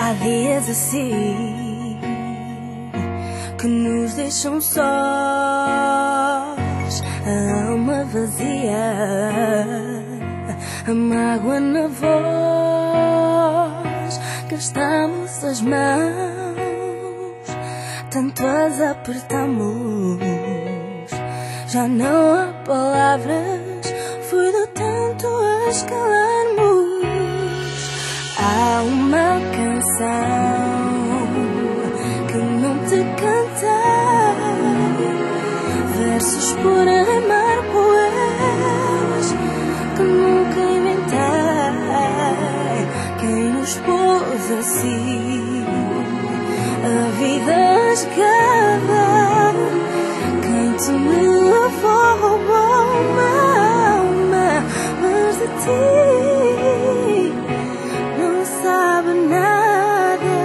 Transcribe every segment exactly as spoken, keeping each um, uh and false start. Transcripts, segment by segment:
Há dias assim que nos deixam sós, a alma vazia, a mágoa na voz. Gastamos as mãos, tanto as apertamos, já não há palavras, foi de tanto as calarmos. Há uma canção que não te cantei, versos por rimar poemas que nunca inventei. Quem nos pôs assim a vida escada, quem te me levou roubou uma alma, mas de ti sabe nada.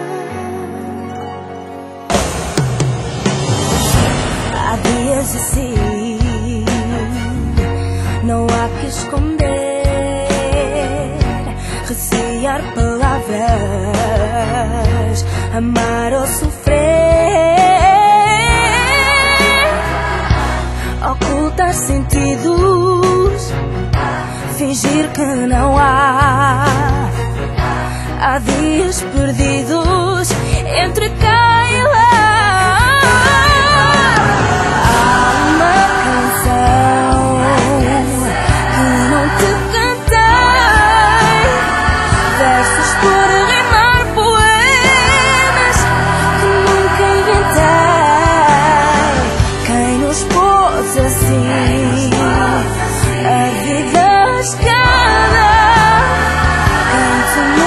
Há dias assim, não há que esconder, recear palavras, amar ou sofrer, ocultar sentidos, fingir que não há. Há dias perdidos entre cá e lá. Há uma canção que não te cantei, versos por rimar poemas que nunca inventei. Quem nos pôs assim a vida escada, quem te me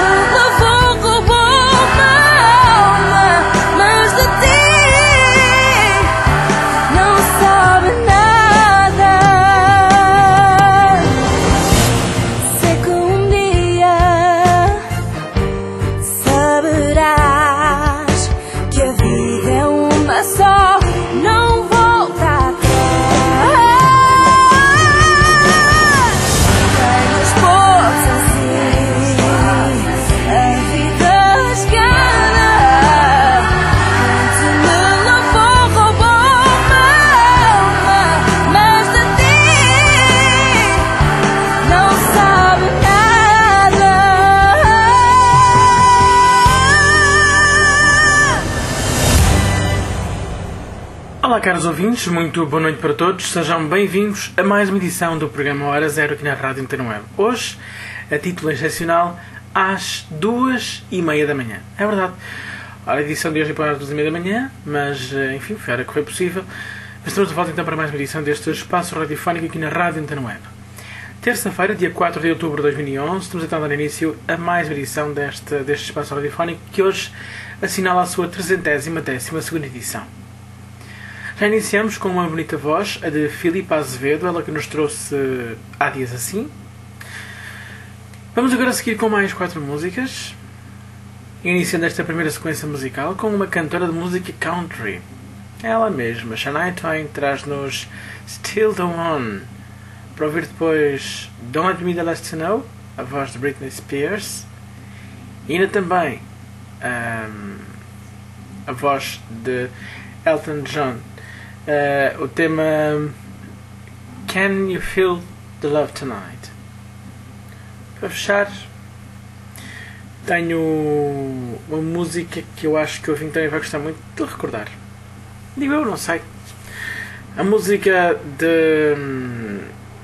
Olá, caros ouvintes, muito boa noite para todos. Sejam bem-vindos a mais uma edição do programa Hora Zero aqui na Rádio Antena Web. Hoje, a título excepcional, às duas e meia da manhã. É verdade. A edição de hoje é para as duas e meia da manhã, mas, enfim, foi a hora que foi possível. Mas estamos de volta então para mais uma edição deste espaço radiofónico aqui na Rádio Antena Web. Terça-feira, dia quatro de outubro de dois mil e onze, estamos então a dar início a mais uma edição deste, deste espaço radiofónico que hoje assinala a sua trezentésima décima segunda edição. Já iniciamos com uma bonita voz, a de Filipa Azevedo, ela que nos trouxe Há Dias Assim. Vamos agora seguir com mais quatro músicas, iniciando esta primeira sequência musical com uma cantora de música country. Ela mesma, Shania Twain, traz-nos Still the One, para ouvir depois Don't Let Me The Last To Know, a voz de Britney Spears, e ainda também um, a voz de Elton John. Uh, o tema Can You Feel The Love Tonight? Para fechar, tenho uma música que eu acho que o ouvinte também vai gostar muito de recordar. Digo eu, não sei. A música de um,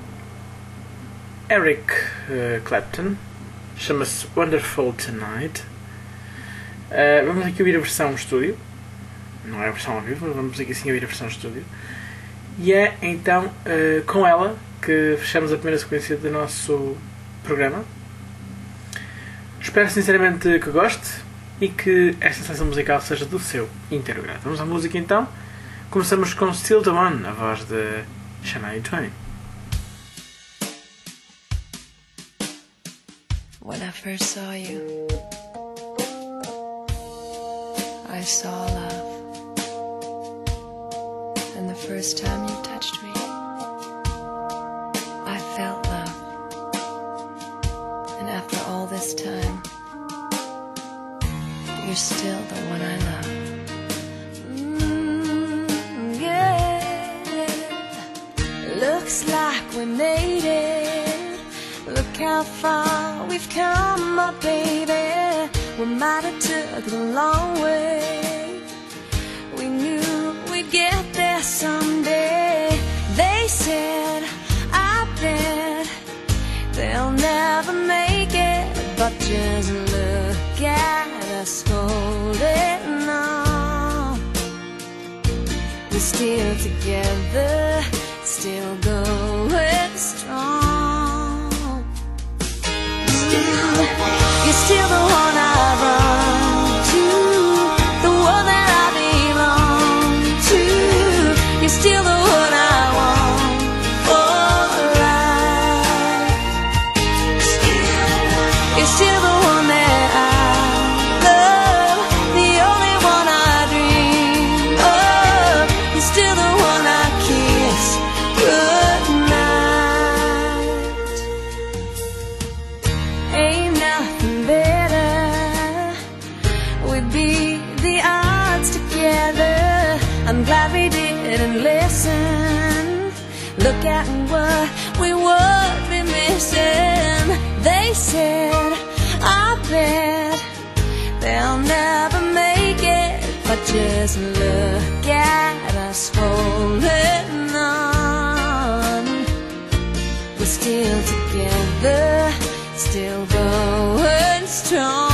Eric uh, Clapton, chama-se Wonderful Tonight. Uh, vamos aqui ouvir a versão estúdio. Não é a versão ao vivo, mas vamos aqui sim ouvir a versão estúdio. E é então uh, com ela que fechamos a primeira sequência do nosso programa. Espero sinceramente que goste e que esta sessão musical seja do seu inteiro grado. Vamos à música então. Começamos com Still the One, a voz de Shania Twain. When I first saw you, I saw love. And the first time you touched me, I felt love. And after all this time, you're still the one I love. Mm, yeah. Looks like we made it. Look how far we've come, my baby. We might have took the long way. We knew we'd get there someday. They said, I bet they'll never make it, but just look at us holding on. We're still together, still going strong. Mm, you're still the one I run to, the one that I belong to. You're still the one I want for life. You're still the one that I love, the only one I dream of. You're still the one I kiss goodnight. Ain't nothing better. We beat the odds together. I'm glad we didn't listen. Look at what we would be missing. They said, I bet they'll never make it, but just look at us holding on. We're still together, still going strong.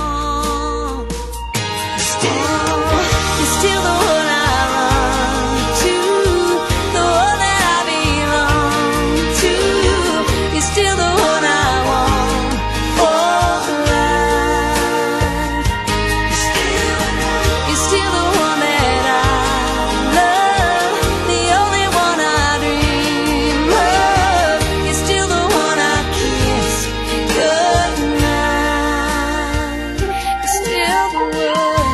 Still, you're still the one I run to, the one that I belong to. You're still the one I want for life. You're still the one that I love, the only one I dream of. You're still the one I kiss goodnight. You're still the one.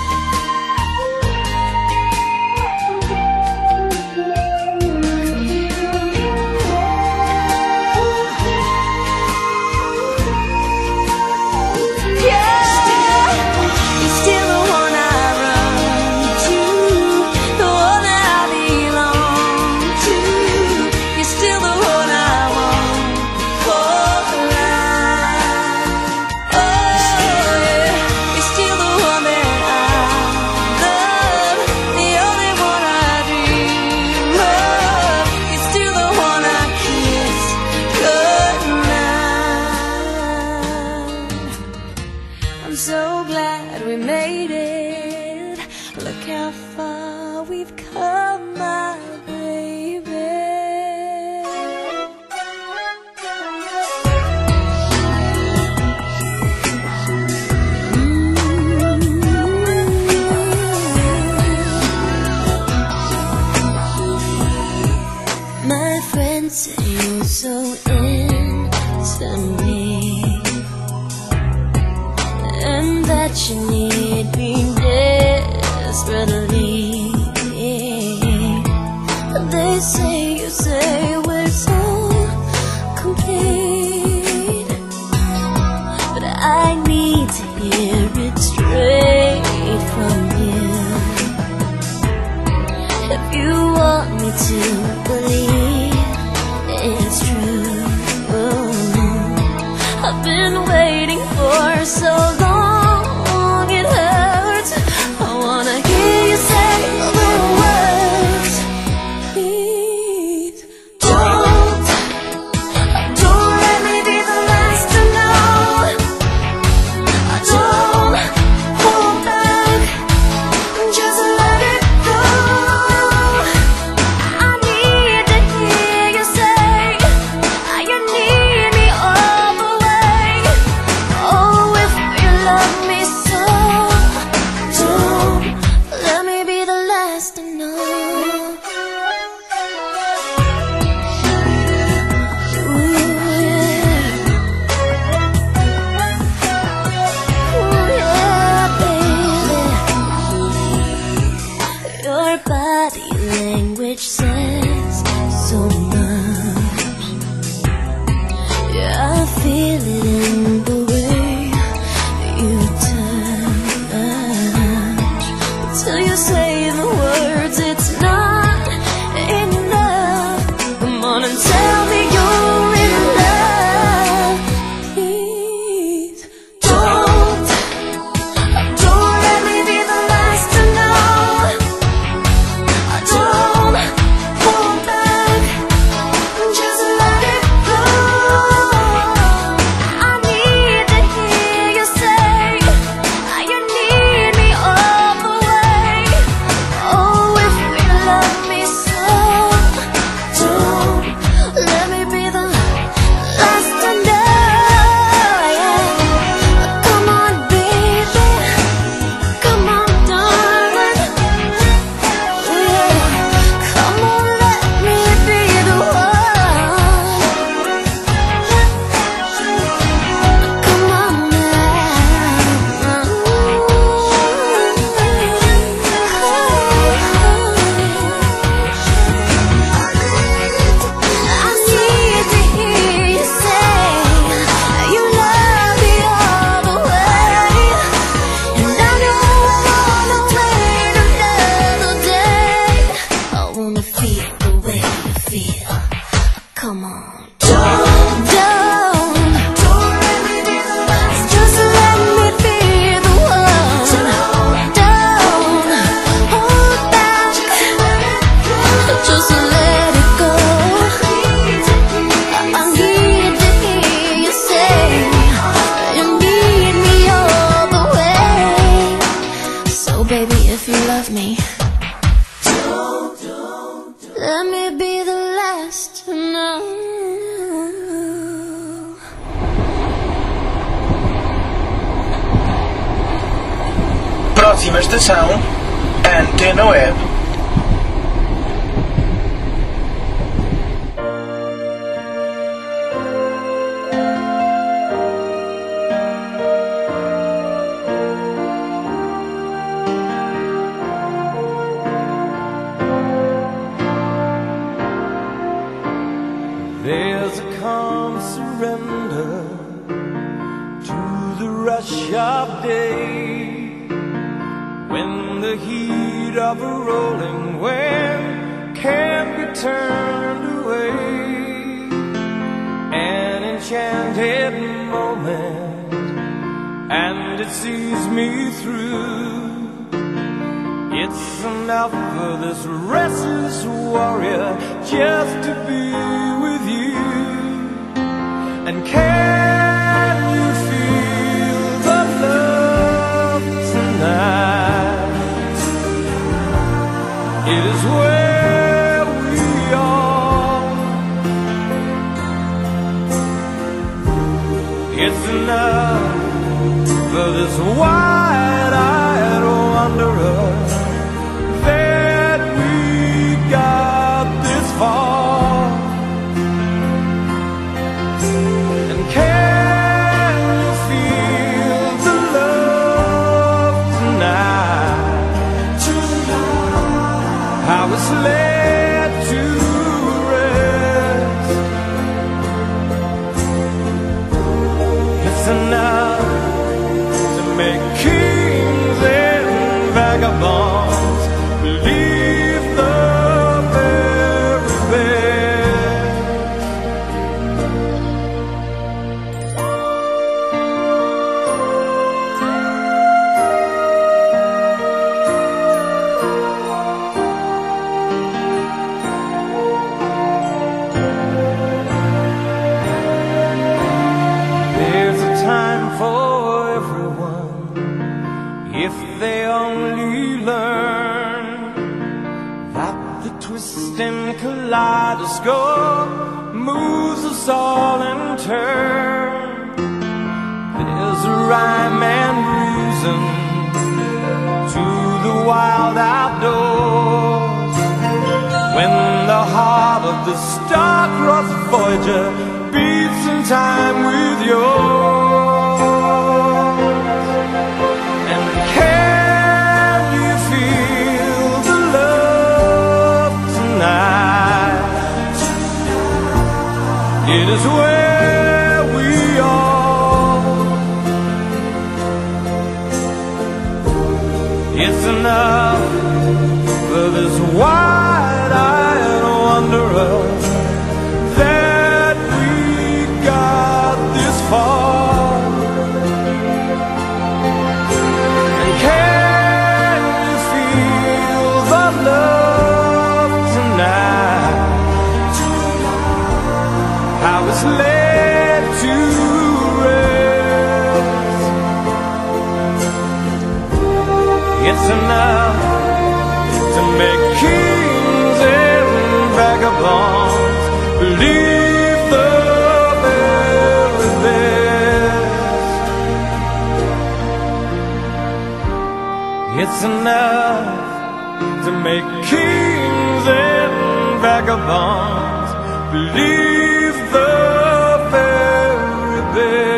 I'm so glad we made it. Look how far we've come, my baby. Mm-hmm. My friends say you're so instant me, and that you need me desperately. They say, you say we're so complete, but I need to hear it straight from you. If you want me to believe it's true, I've been waiting for so long. It hurts. I wanna hear you say Próxima estação, Antena Web. There's a calm surrender to the rush of day, when the heat of a rolling wave can't be turned away. An enchanted moment, and it sees me through. It's enough for this restless warrior just to be with you. And can you feel the love tonight? It is where we are. It's enough for this wide-eyed wanderer that we got this far. And can you feel the love tonight? Tonight, how it's laid to rest. It's enough to make kings and vagabonds believe the very best. There's a time for everyone if they only learn that the twisting kaleidoscope moves us all in turn. There's a rhyme and reason to the wild outdoors, when the heart of the star-crossed Voyager beats in time with yours. And can you feel the love tonight? It is where we are. It's enough for this wide-eyed wanderer that we got this far. And can you feel the love tonight? How it's laid to rest. It's enough to make kings and vagabonds believe the very best. It's enough to make kings and vagabonds believe the very best.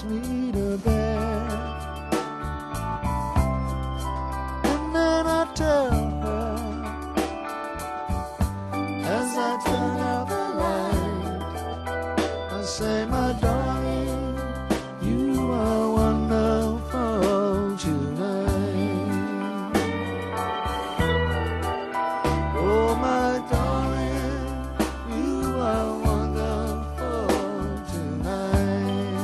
puts me to bed. And then I tell her, as I turn out the light, I say, my darling, you are wonderful tonight. Oh, my darling, you are wonderful tonight.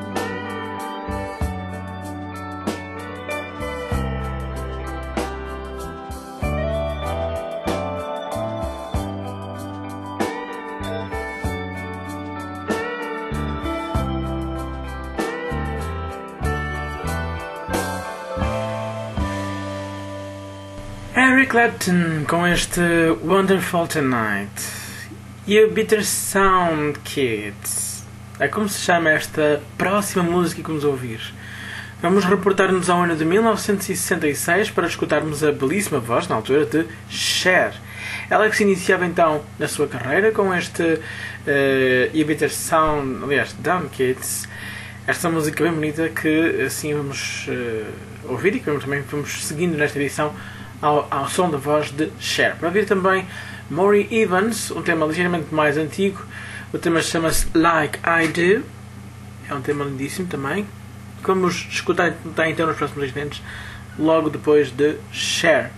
Eric Clapton com este Wonderful Tonight e a Bitter Sound Kids. É como se chama esta próxima música que vamos ouvir. Vamos reportar-nos ao ano de mil novecentos e sessenta e seis para escutarmos a belíssima voz, na altura, de Cher. Ela que se iniciava então na sua carreira com este uh, e a Bitter Sound, aliás, Down Kids. Esta música bem bonita que assim vamos uh, ouvir e que também vamos seguindo nesta edição Ao, ao som da voz de Cher. Para ouvir também Maury Evans, um tema ligeiramente mais antigo. O tema chama-se Like I Do. É um tema lindíssimo também. Vamos escutar então nos próximos instantes, logo depois de Cher.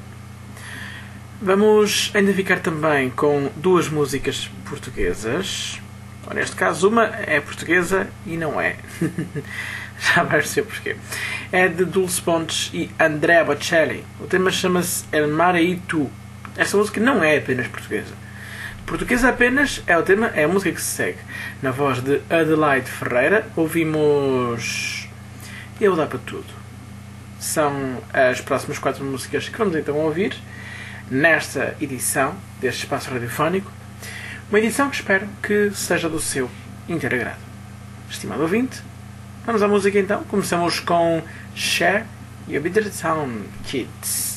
Vamos ainda ficar também com duas músicas portuguesas. Ou, neste caso, uma é portuguesa e não é. Já vais ser porquê. É de Dulce Pontes e Andrea Bocelli. O tema chama-se El Mare e Tu. Esta música não é apenas portuguesa. Portuguesa apenas é o tema, é a música que se segue. Na voz de Adelaide Ferreira ouvimos Eu Dá Para Tudo. São as próximas quatro músicas que vamos então ouvir nesta edição deste espaço radiofónico. Uma edição que espero que seja do seu inteiro agrado. Estimado ouvinte, vamos à música então. Começamos com Cher e a Bitter Sound Kids.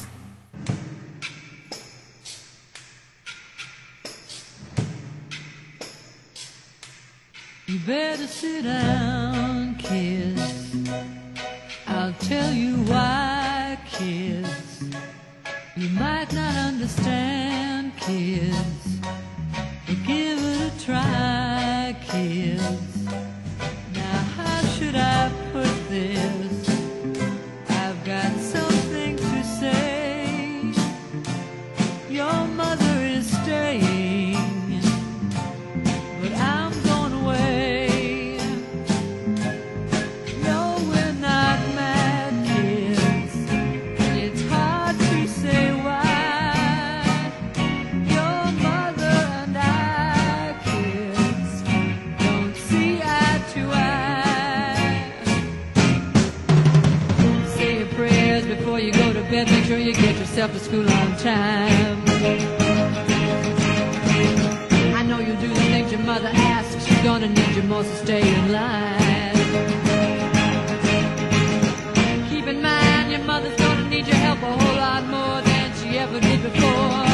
You better sit down, kids. I'll tell you why, kids. You might not understand, kids, but give it a try, kids. Should I put this? I've got something to say. Your mother is staying, but I'm going away. No, we're not mad, kids. It's hard to say why. Your mother and I, kids, don't see eye to eye. Before you go to bed, make sure you get yourself to school on time. I know you'll do the things your mother asks. She's gonna need you most to stay in line. Keep in mind your mother's gonna need your help a whole lot more than she ever did before.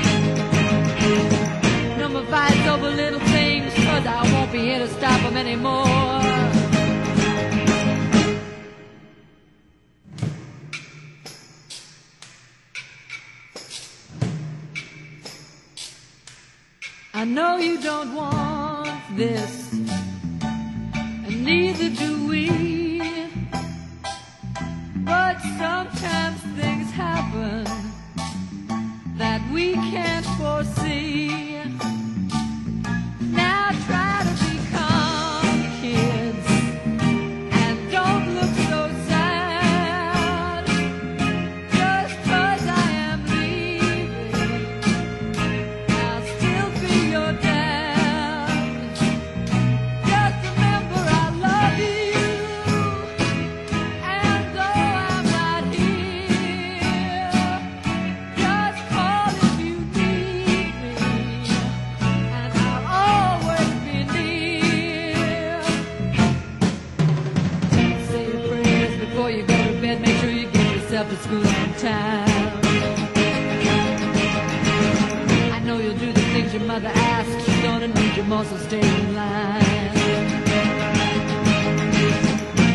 No more fights over little things, cause I won't be here to stop them anymore. I know you don't want this, and neither do we, but sometimes things happen that we can't foresee. Now try to be calm, kids, and don't look so sad. Just 'cause I am leaving, I'll still be your dad. Just remember I love you, and though I'm not here, just call if you need me, and I'll always be near. Say your prayers before you go to bed. Make sure you get yourself to school on time. I know you'll do the things your mother asks. She's gonna need your muscles, stay in line.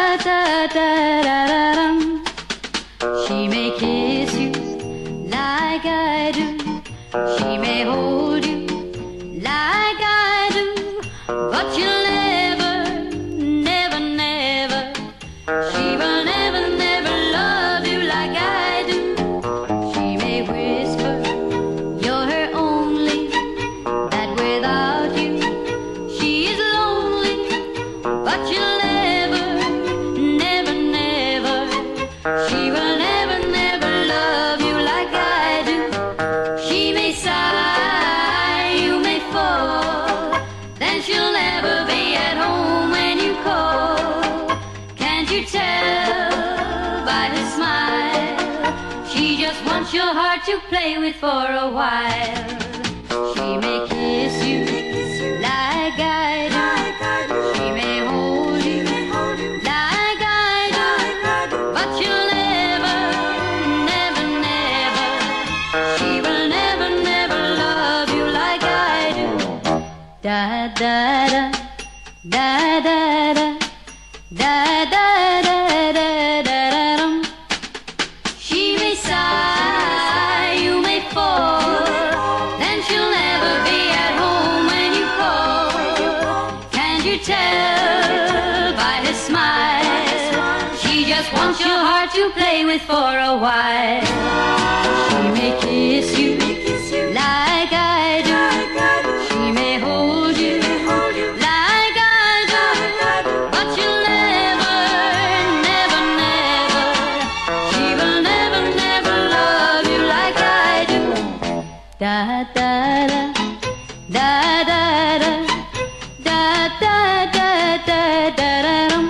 da da da da dum. She may kiss you like I do. She may hold you like I do, but you'll never, never, never. She will never, never love you like I do. She may whisper you're her only, that without you she is lonely, but you'll never, never, never. She will never, never love you like I do. She may sigh, you may fall, then she'll never be at home when you call. Can't you tell by her smile? She just wants your heart to play with for a while. She may kiss you like I do. She may hold you like I do, but you'll never, never, never. She will never, never love you like I do. Da da da da da da da da da da da dum. She may sigh, you may fall, then she'll never be at home when you call. Can't you tell by her smile? She just wants your heart to play with for a while. She may kiss you like I do. She may hold you like I do, but you'll never, never, never. She will never, never love you like I do. Da da da da da da da da da da da dum.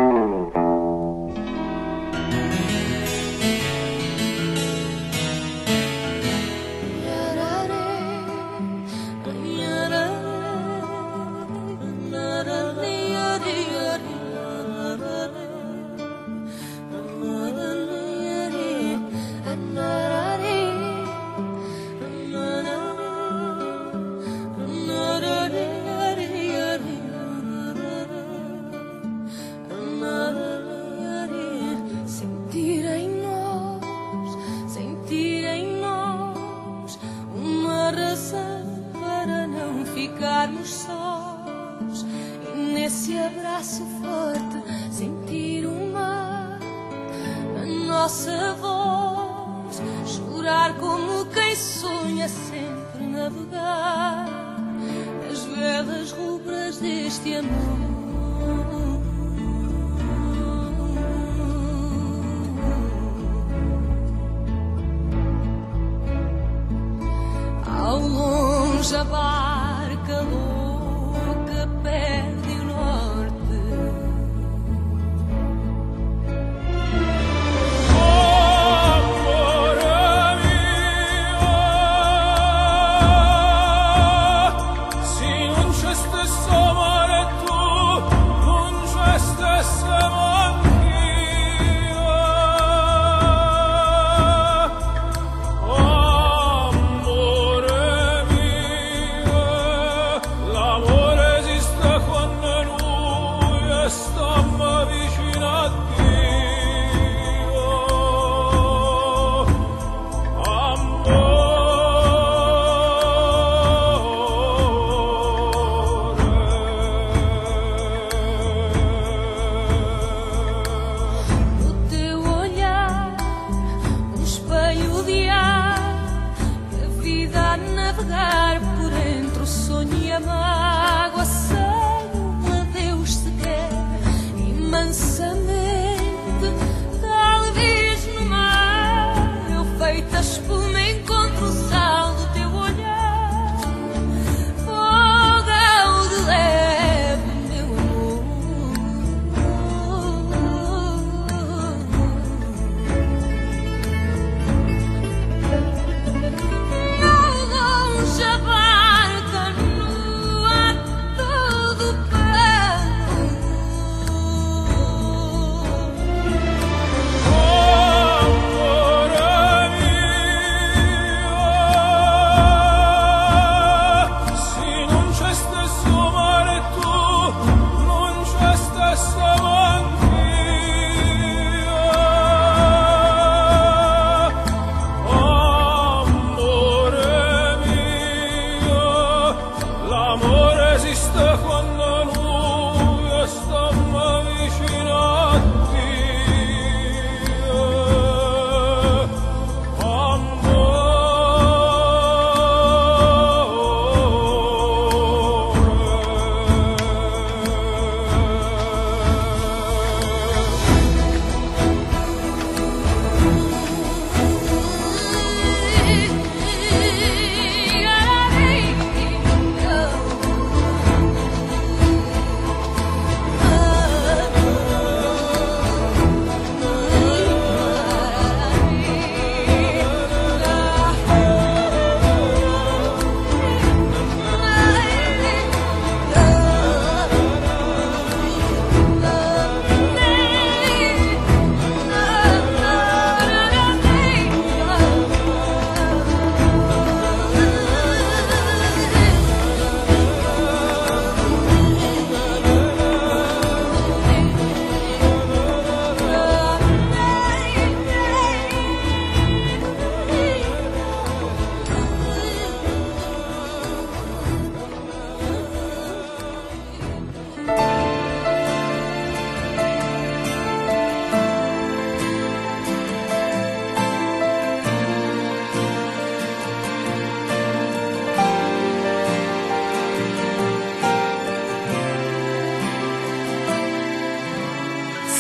Sentir em nós, sentir em nós uma razão para não ficarmos sós. E nesse abraço forte sentir o mar na nossa voz, chorar como quem sonha sempre navegar nas velas rubras deste amor. Ao longe a barca louca perde o norte. Amore mio,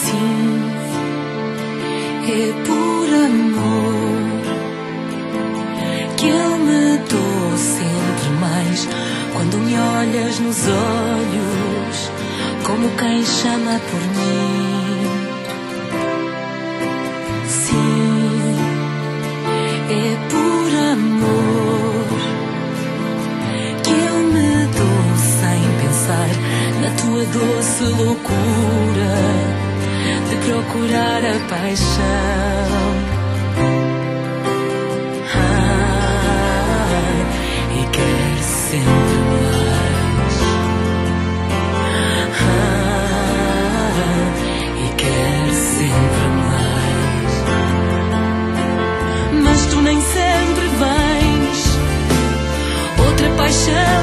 Sim, é por amor que eu me dou sempre mais quando me olhas nos olhos, como quem chama por mim. Sim, é por amor que eu me dou sem pensar na tua doce loucura de procurar a paixão. Ah, e quero sempre mais. Ah, e quero sempre mais. Mas tu nem sempre vens. Outra paixão,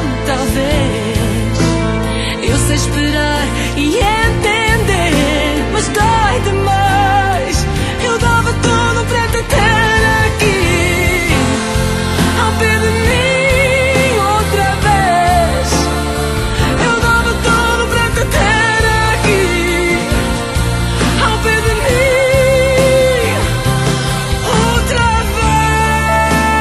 talvez. Eu sei esperar e entender, mas dói demais. Eu dava tudo para te ter aqui, ao pé de mim outra vez. Eu dava tudo para te ter aqui, ao pé de mim outra vez.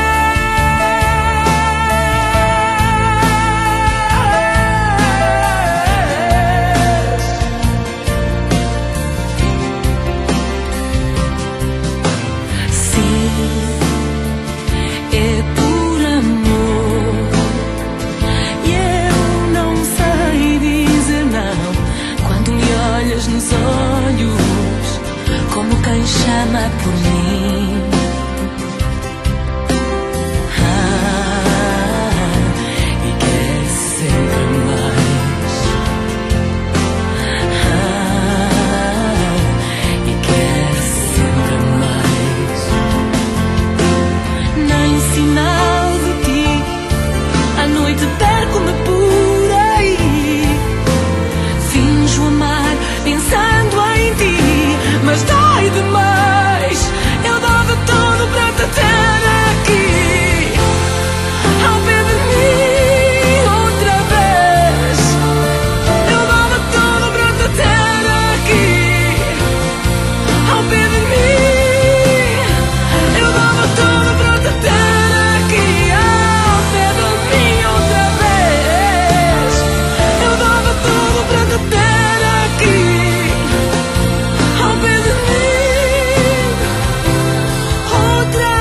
Sim, é por amor e eu não sei dizer não quando me olhas nos olhos, como quem chama por mim. Ah, e quer sempre mais. Ah, e quer sempre mais. Nem sinal de ti, à noite perco-me por aí. Finjo amar pensando em ti, mas dói demais. Eu dava tudo para te ter aqui, ao pé de mim outra vez. Eu dava tudo para te ter aqui, ao pé de mim. Eu dava tudo para te ter aqui, ao pé de mim outra vez. Eu dava tudo para te ter aqui, ao pé de mim outra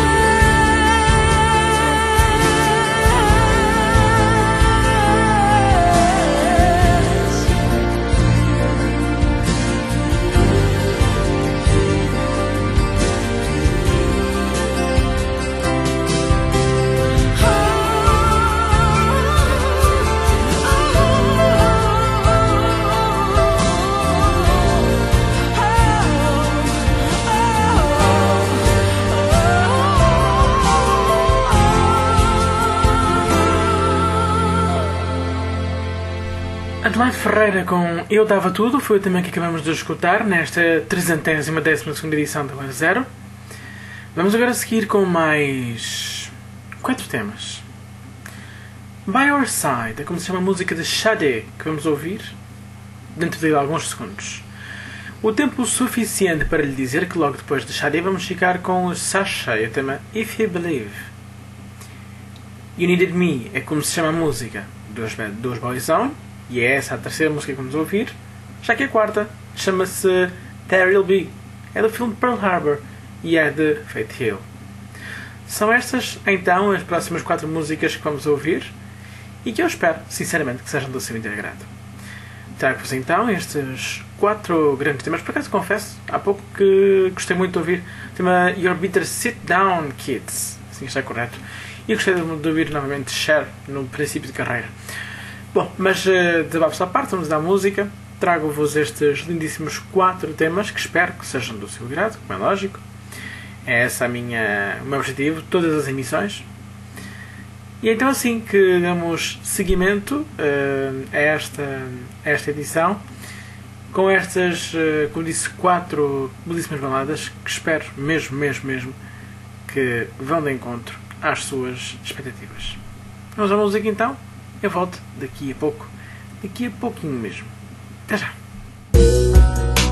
Adelaide Ferreira com Eu Dava Tudo foi o tema que acabamos de escutar nesta trezentésima décima segunda edição da Hora Zero. Vamos agora seguir com mais quatro temas. By Your Side é como se chama a música de Sade, que vamos ouvir dentro de alguns segundos. O tempo suficiente para lhe dizer que logo depois de Sade vamos ficar com o Sasha e o tema If You Believe. You Needed Me é como se chama a música dos, dos Boyzone, e é essa a terceira música que vamos ouvir, já que a quarta chama-se There'll Be, é do filme Pearl Harbor e é de Faith Hill. São estas, então, as próximas quatro músicas que vamos ouvir e que eu espero, sinceramente, que sejam do seu agrado. Trago-vos então estes quatro grandes temas. Por acaso confesso, há pouco que gostei muito de ouvir o tema Your Bitter Sit Down Kids, assim está correto, e gostei de ouvir novamente Cher no princípio de carreira. Bom, mas uh, de babos à parte, vamos dar música. Trago-vos estes lindíssimos quatro temas que espero que sejam do seu agrado, como é lógico. É esse a minha, o meu objetivo, todas as emissões. E então assim que damos seguimento uh, a, esta, a esta edição, com estas, uh, como disse, quatro belíssimas baladas que espero mesmo, mesmo, mesmo que vão de encontro às suas expectativas. Vamos à música então. Eu volto daqui a pouco. Daqui a pouquinho mesmo. Até já.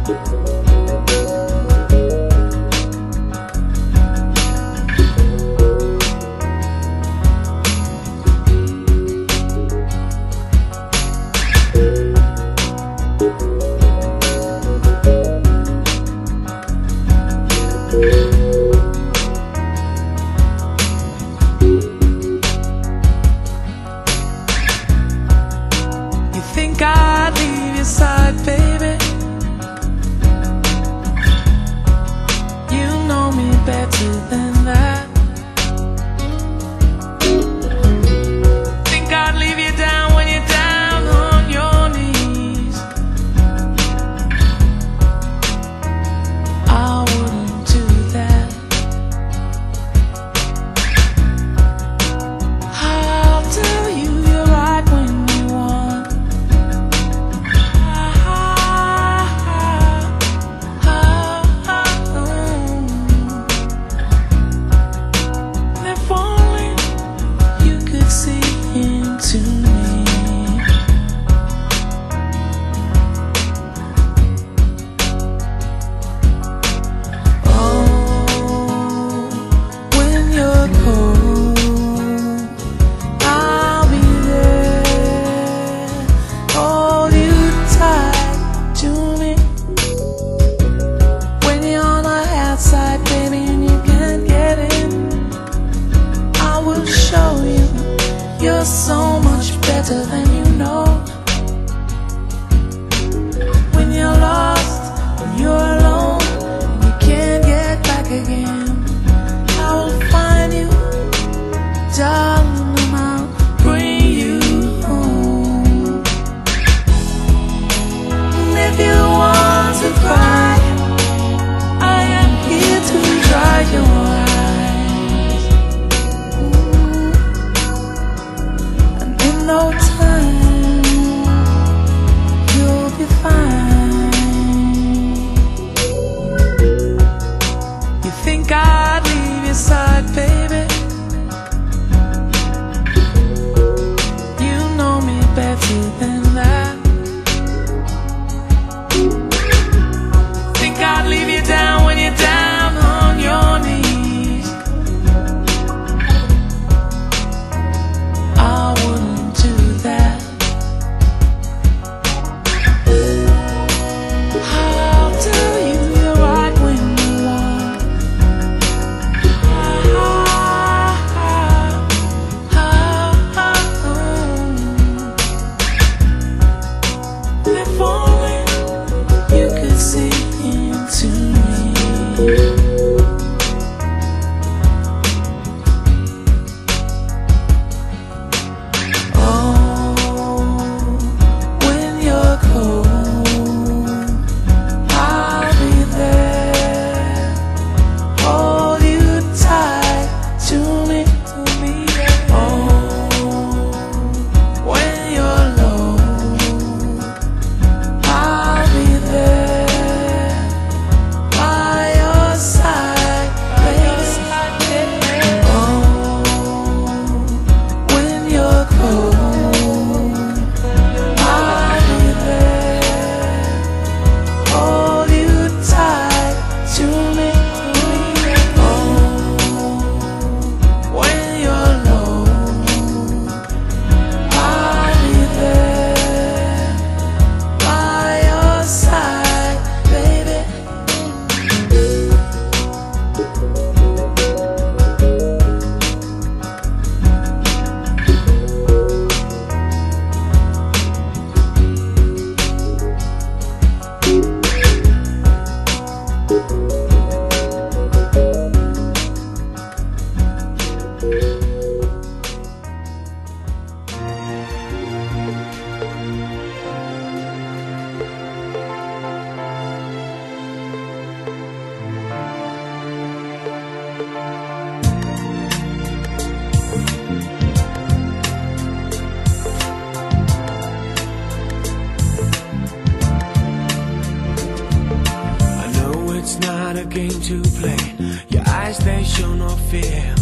game to play. Your eyes, they show no fear.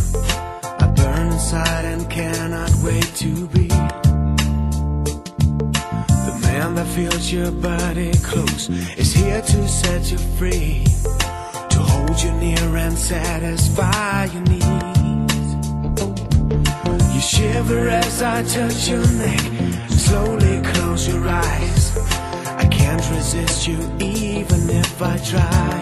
I burn inside and cannot wait to be the man hand that feels your body close is here to set you free, to hold you near and satisfy your needs. You shiver as I touch your neck, slowly close your eyes. I can't resist you even if I try.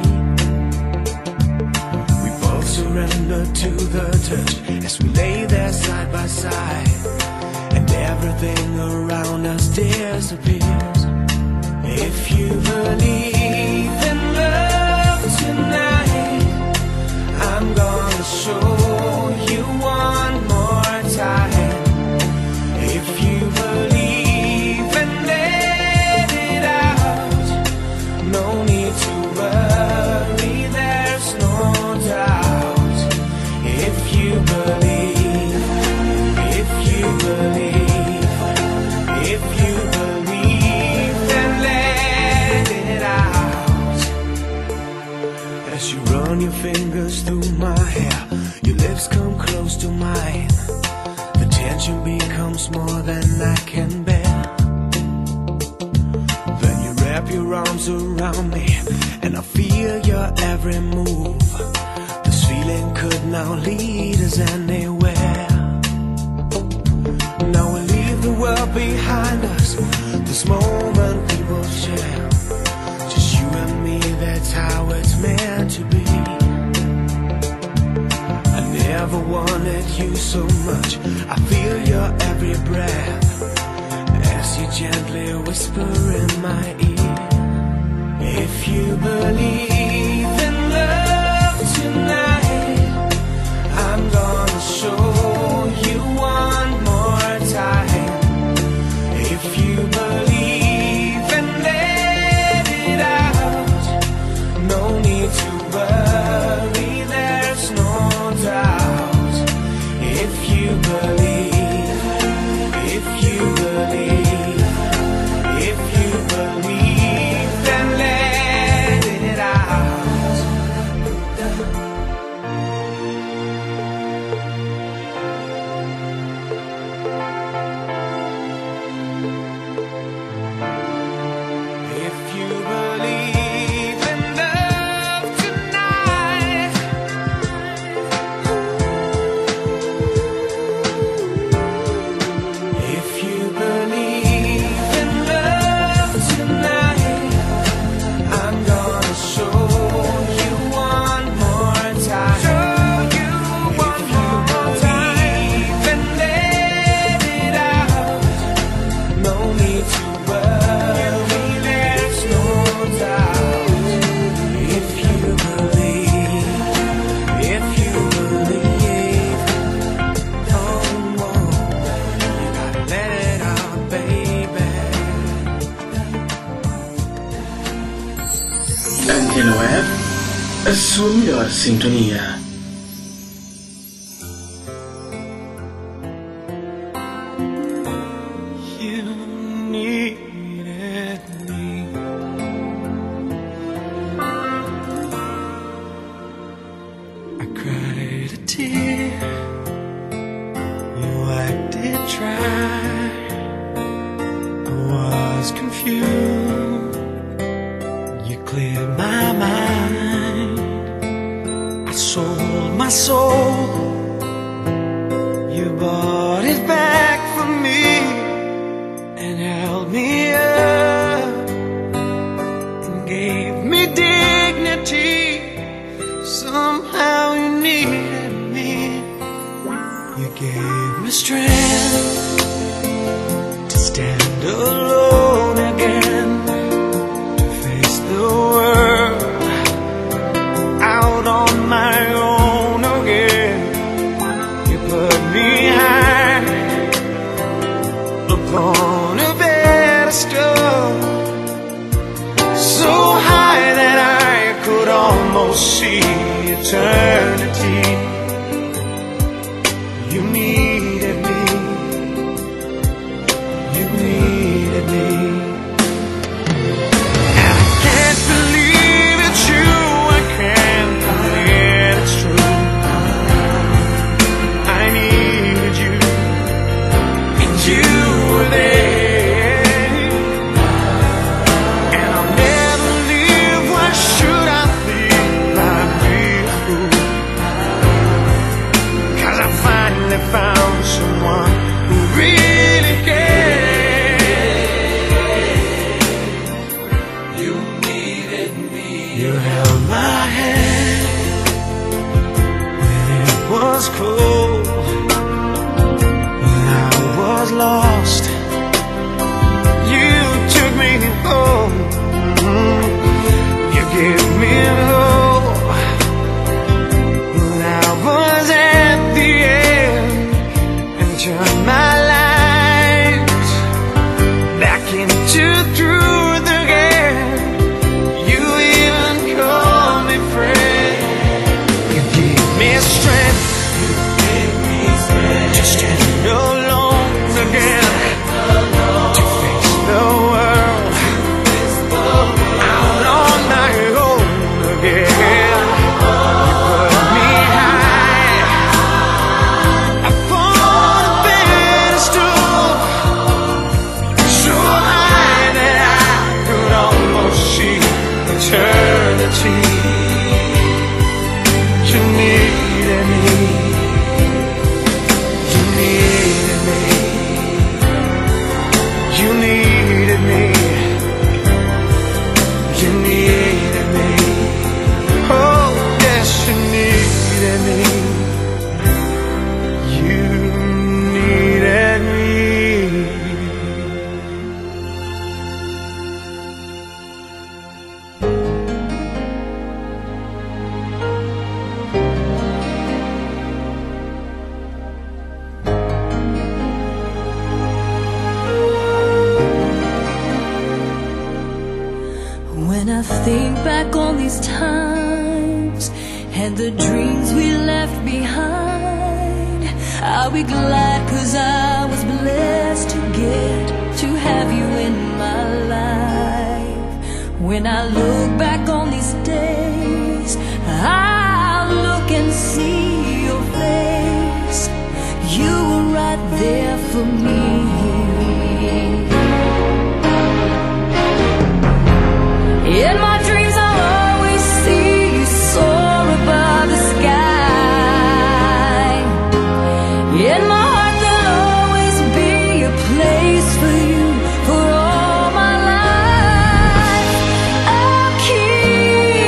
We both surrender to the touch as we lay there side by side, and everything around us disappears. If you believe in love tonight, I'm gonna show you one more time. If you believe and let it out, no need to worry, there's no doubt. If you believe, if you believe, if you believe, then let it out. As you run your fingers through my hair, your lips come close to mine. The tension becomes more than I can bear. Then you wrap your arms around me, and I feel your every move. This feeling could now lead us anywhere. Now we leave the world behind us, this moment we will share. Just you and me, that's how it's meant to be. I never wanted you so much, I feel your every breath as you gently whisper in my ear. If you believe in love tonight, I'm gonna show you one more time. If you believe and let it out, no need to worry, there's no doubt. If you believe, if you believe, if you believe, then let it out. If you believe in love tonight, if you believe in love tonight, I'm gonna show you one more time. Show you one more time. And let it out. No need to worry, there's no doubt. If you believe, if you believe, oh, oh, you gotta let it out, baby. Antena Web, a sua melhor sintonia. You needed me. I cried a tear, you wiped it dry. I was confused, you cleared my mind. I sold my soul, you bought it back for me and held me up and gave me dignity. Somehow you needed me. You gave me strength to stand alone again, to face the world out on my own again. You put me high upon a pedestal, so high that I could almost see eternity. You needed me, you needed me. And I can't believe it's you, I can't believe it's true. I needed you, and you were there. You held my hand when it was cold, when I was lost. You took me home. You gave me hope when I was at the end, and turned my life back into truth again. You even called me friend. You gave me strength. You gave me strength to stand alone again, to face the world out on my own again. You put me high upon a pedestal, so high that I could almost see eternity. You needed me. You needed me. You needed me. You needed me. Oh, yes, you needed me. You needed me. When I think back on these times and the dreams we left behind, I'll be glad 'cause I was blessed to get to have you in my life. When I look back on these days, I'll look and see your face. You were right there for me. In my dreams I'll always see you soar above the sky. In my heart there'll always be a place for you for all my life. I'll keep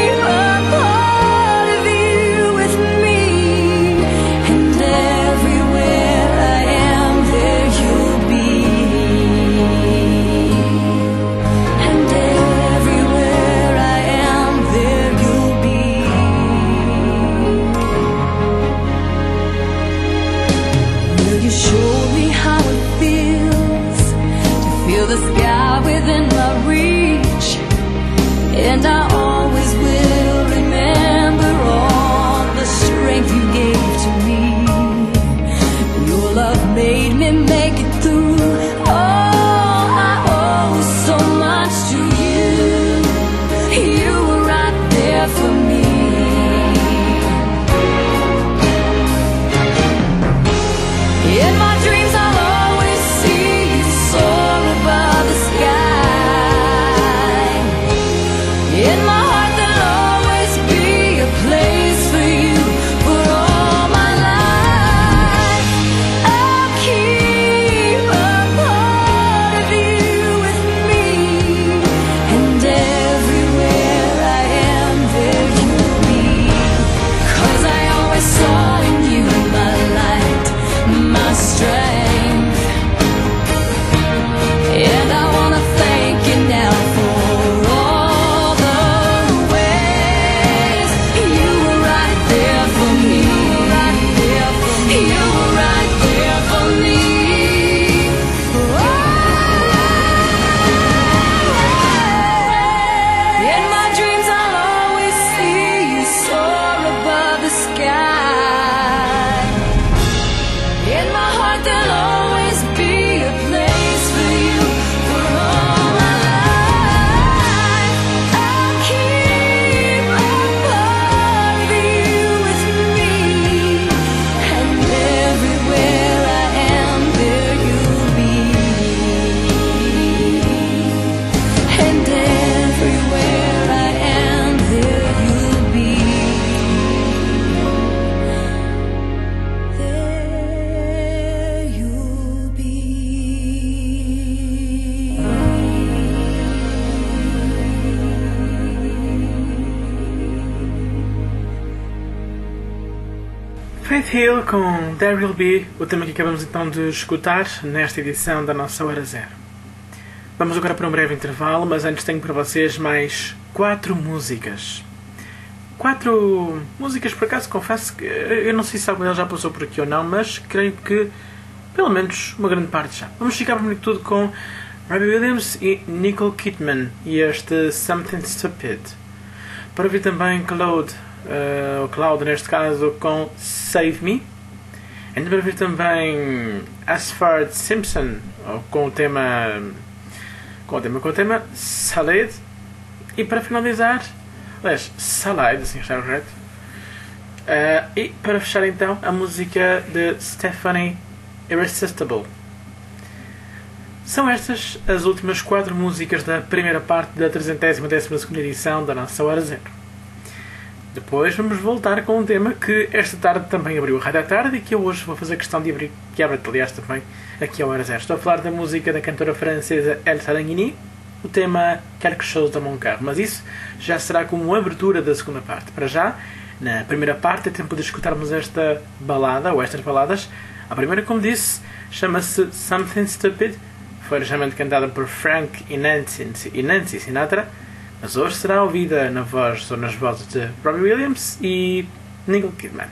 Faith Hill com There Will Be, o tema que acabamos então de escutar nesta edição da nossa Hora Zero. Vamos agora para um breve intervalo, mas antes tenho para vocês mais quatro músicas. Quatro músicas, por acaso, confesso que eu não sei se alguma delas já passou por aqui ou não, mas creio que pelo menos uma grande parte já. Vamos ficar primeiro de tudo com Robbie Williams e Nicole Kidman e este Something Stupid. Para ouvir também Claude, uh, o Cloud neste caso com Save Me. E para ouvir também Ashford Simpson com o tema com o tema, com o tema Salad. E para finalizar, aliás, Salad, assim está correto. Uh, e para fechar então a música de Stephanie Irresistible. São estas as últimas quatro músicas da primeira parte da trezentésima décima segunda edição da nossa Hora Zero. Depois vamos voltar com um tema que esta tarde também abriu a Rádio à Tarde e que eu hoje vou fazer questão de abrir, que abre aliás também aqui a Hora Zero. Estou a falar da música da cantora francesa Elsa Languini, o tema Quelque chose dans mon cœur, mas isso já será como abertura da segunda parte. Para já, na primeira parte é tempo de escutarmos esta balada, ou estas baladas. A primeira, como disse, chama-se Something Stupid, foi originalmente cantada por Frank e Nancy, e Nancy Sinatra, mas hoje será ouvida na voz ou nas vozes de Robbie Williams e Nicole Kidman.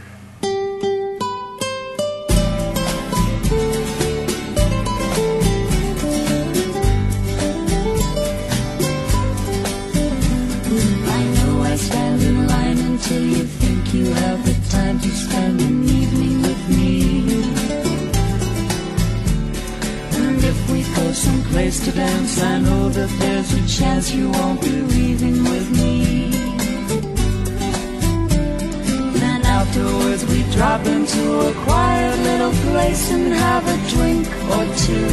I know I stand in line until you think you have the time to spend an evening with me. And if we go someplace to dance, I know that there's a chance you won't be leaving with me. Then afterwards we drop into a quiet little place and have a drink or two.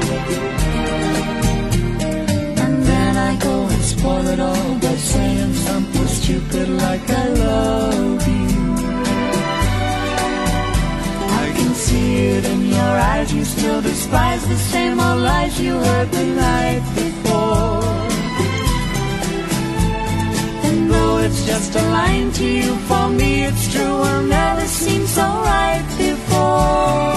And then I go and spoil it all by saying something stupid like I love you. I can see it in your eyes, you still despise the same old lies you heard the night before. And though it's just a line to you, for me it's true, will never seem so right before.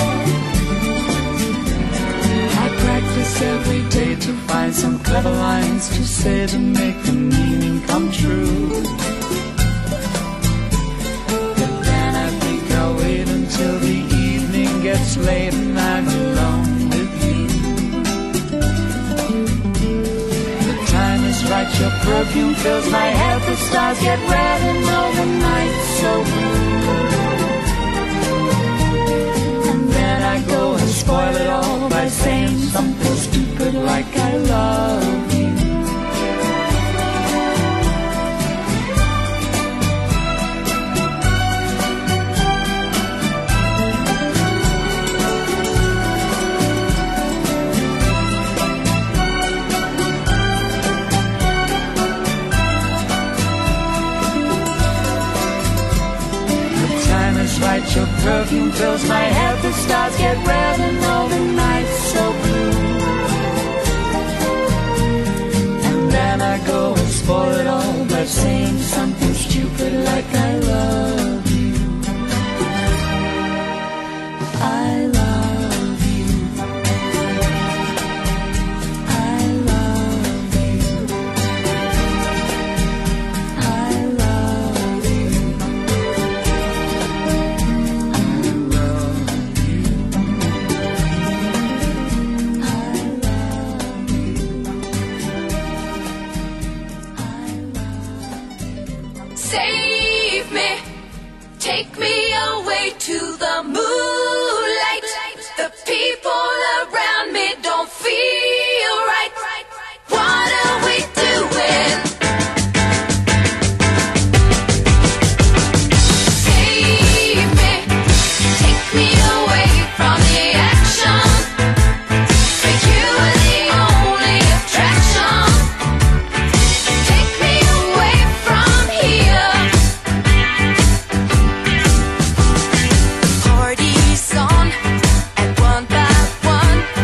I practice every day to find some clever lines to say to make the meaning come true. But then I think I'll wait until the evening gets late and I'm alone with you. The time is right, your perfume fills my head, the stars get red and all the night's so blue. And then I go and spoil it all by saying something stupid like I love you. Right, your perfume fills my head, the stars get red and all the night's so blue. And then I go and spoil it all by saying something stupid like I love you. I love you. I love you. I love you. Save me, take me away to the moonlight. The people around me don't feel right. What are we doing? Save me, take me away from the action. But you are the only attraction. Take me away from here. Party's on, and one by one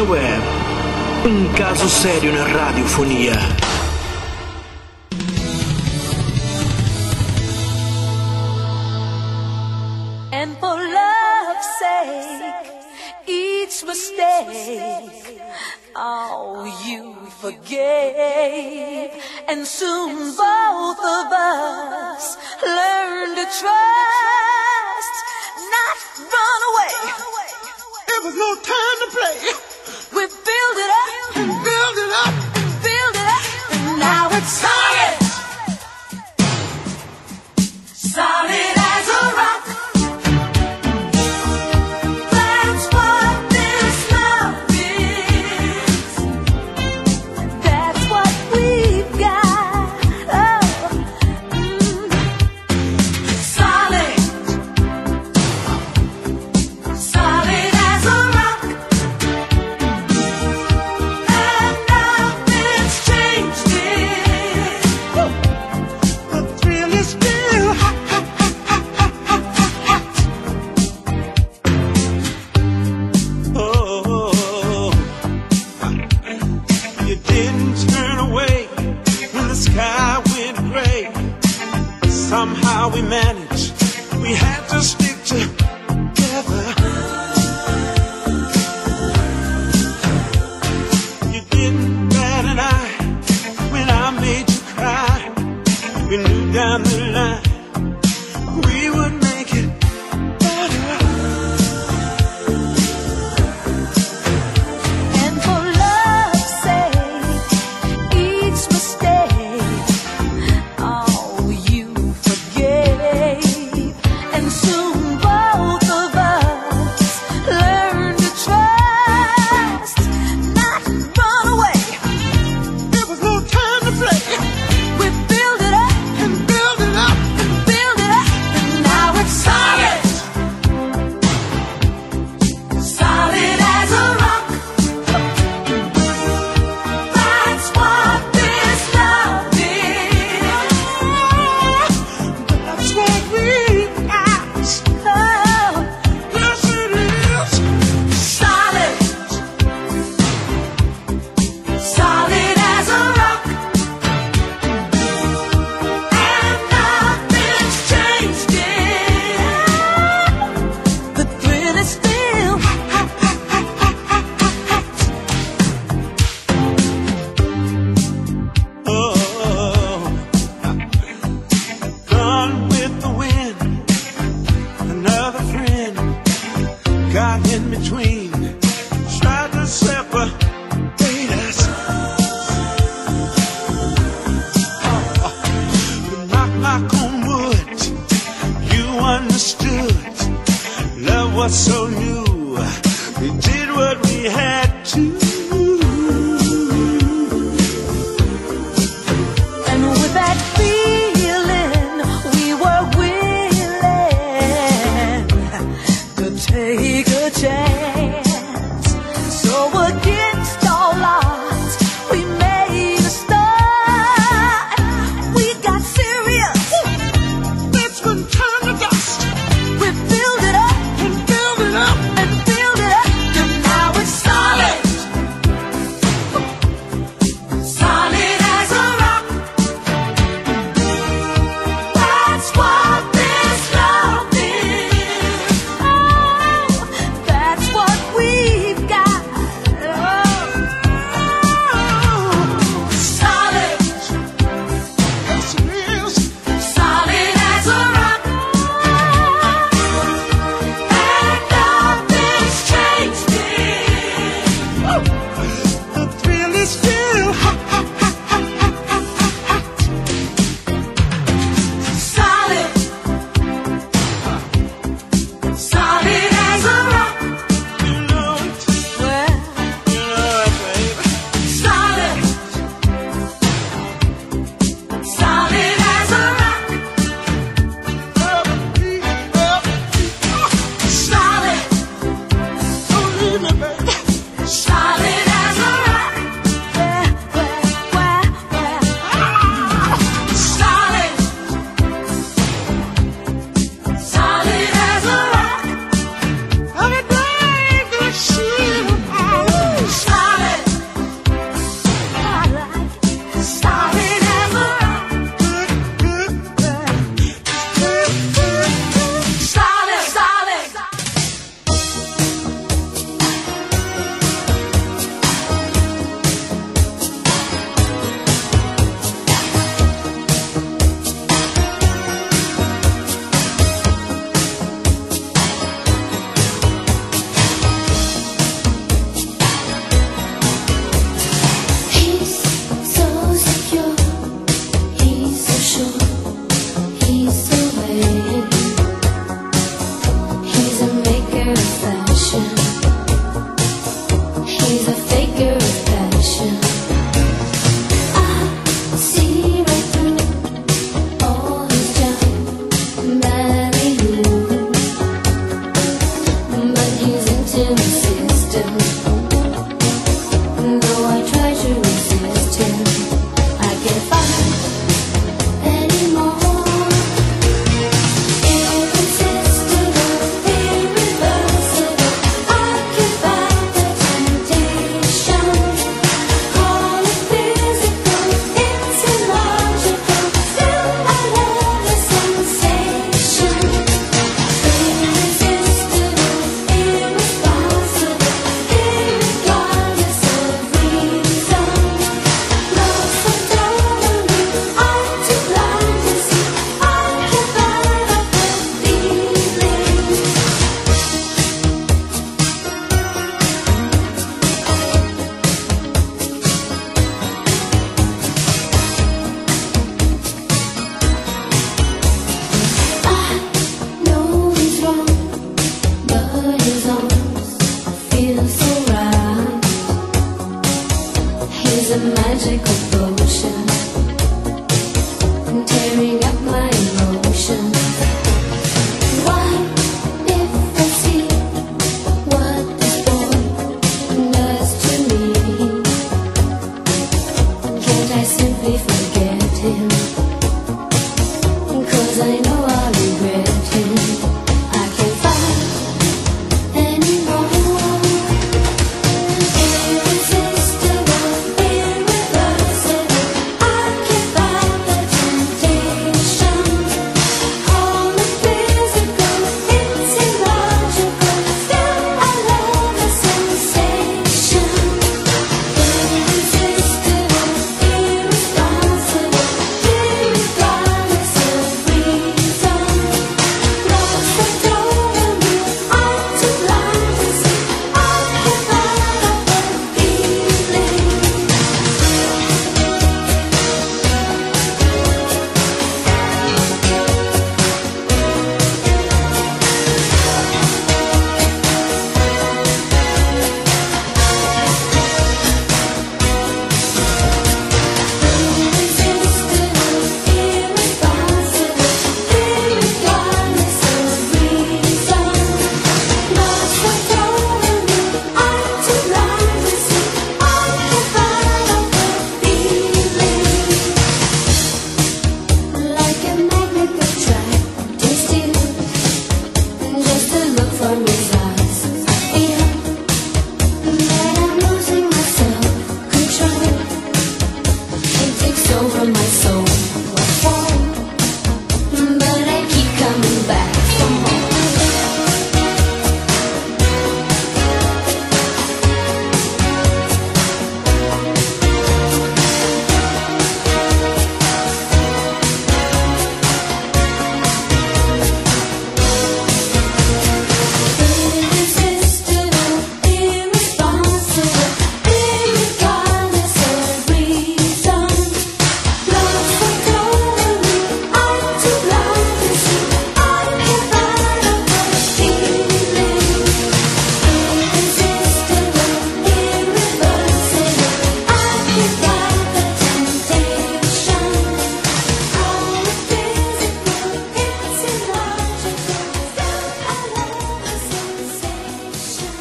Antena Web, um caso sério na radiofonia. And for love's sake, each mistake, oh, you forgave. And soon both of us learned to trust, not run away. There was no time to play. We build it up And build it up. and build it up, and now it's solid, solid as a rock. That's what this love is. That's what we've got. Oh, mm. Solid, solid as a rock, and nothing's changed it. The thrill is still hot. Oh, you didn't turn away when the sky went gray. Somehow we managed. We had to stick together. You didn't bat an eye when I made you cry. We knew down the line we would make it better. And for love's sake, each mistake, oh, you forgave. And soon both of us learned to trust, not run away. There was no time to play. We build it up And build it up. and build it up, and now it's solid, solid as a rock. That's what this love is. That's what we got. Oh, Yes, it is. solid, solid as a rock, and nothing's changed it. The thrill is still Oh, gone with the wind. Another friend got in between, tried to separate us. But knock, knock on wood, you understood. Love was so new, we did what we had to. And with that feeling, we were willing to take a chance. So against all odds, we made a start. We got serious. That's when time to dust. We build it up And build it up. and build it up, and now it's solid, I know I regret it. I can't fight anymore. Irresistible, irreversible. I can't fight the temptation. Only physical, it's illogical. Still I love the sensation. Irresistible, irresponsible. Regardless of reason. Lost control of me, I'm too blind to see. I can't fight the feeling. Irresistible, irresponsible, regardless of reason. Lost control of me, I'm too blind to see. I can't fight the feeling. Like a magnet attract, taste it. Just to look from his eyes, I feel that I'm losing myself control. It takes over my soul. I fall, but I keep coming back for more. Irresistible, irresponsible, regardless of reason. Lost control of me, I'm too blind to see. I can't fight the feeling. Irresistible, irreversible. I can't fight the temptation. Only physical, it's illogical. Still I love the sensation.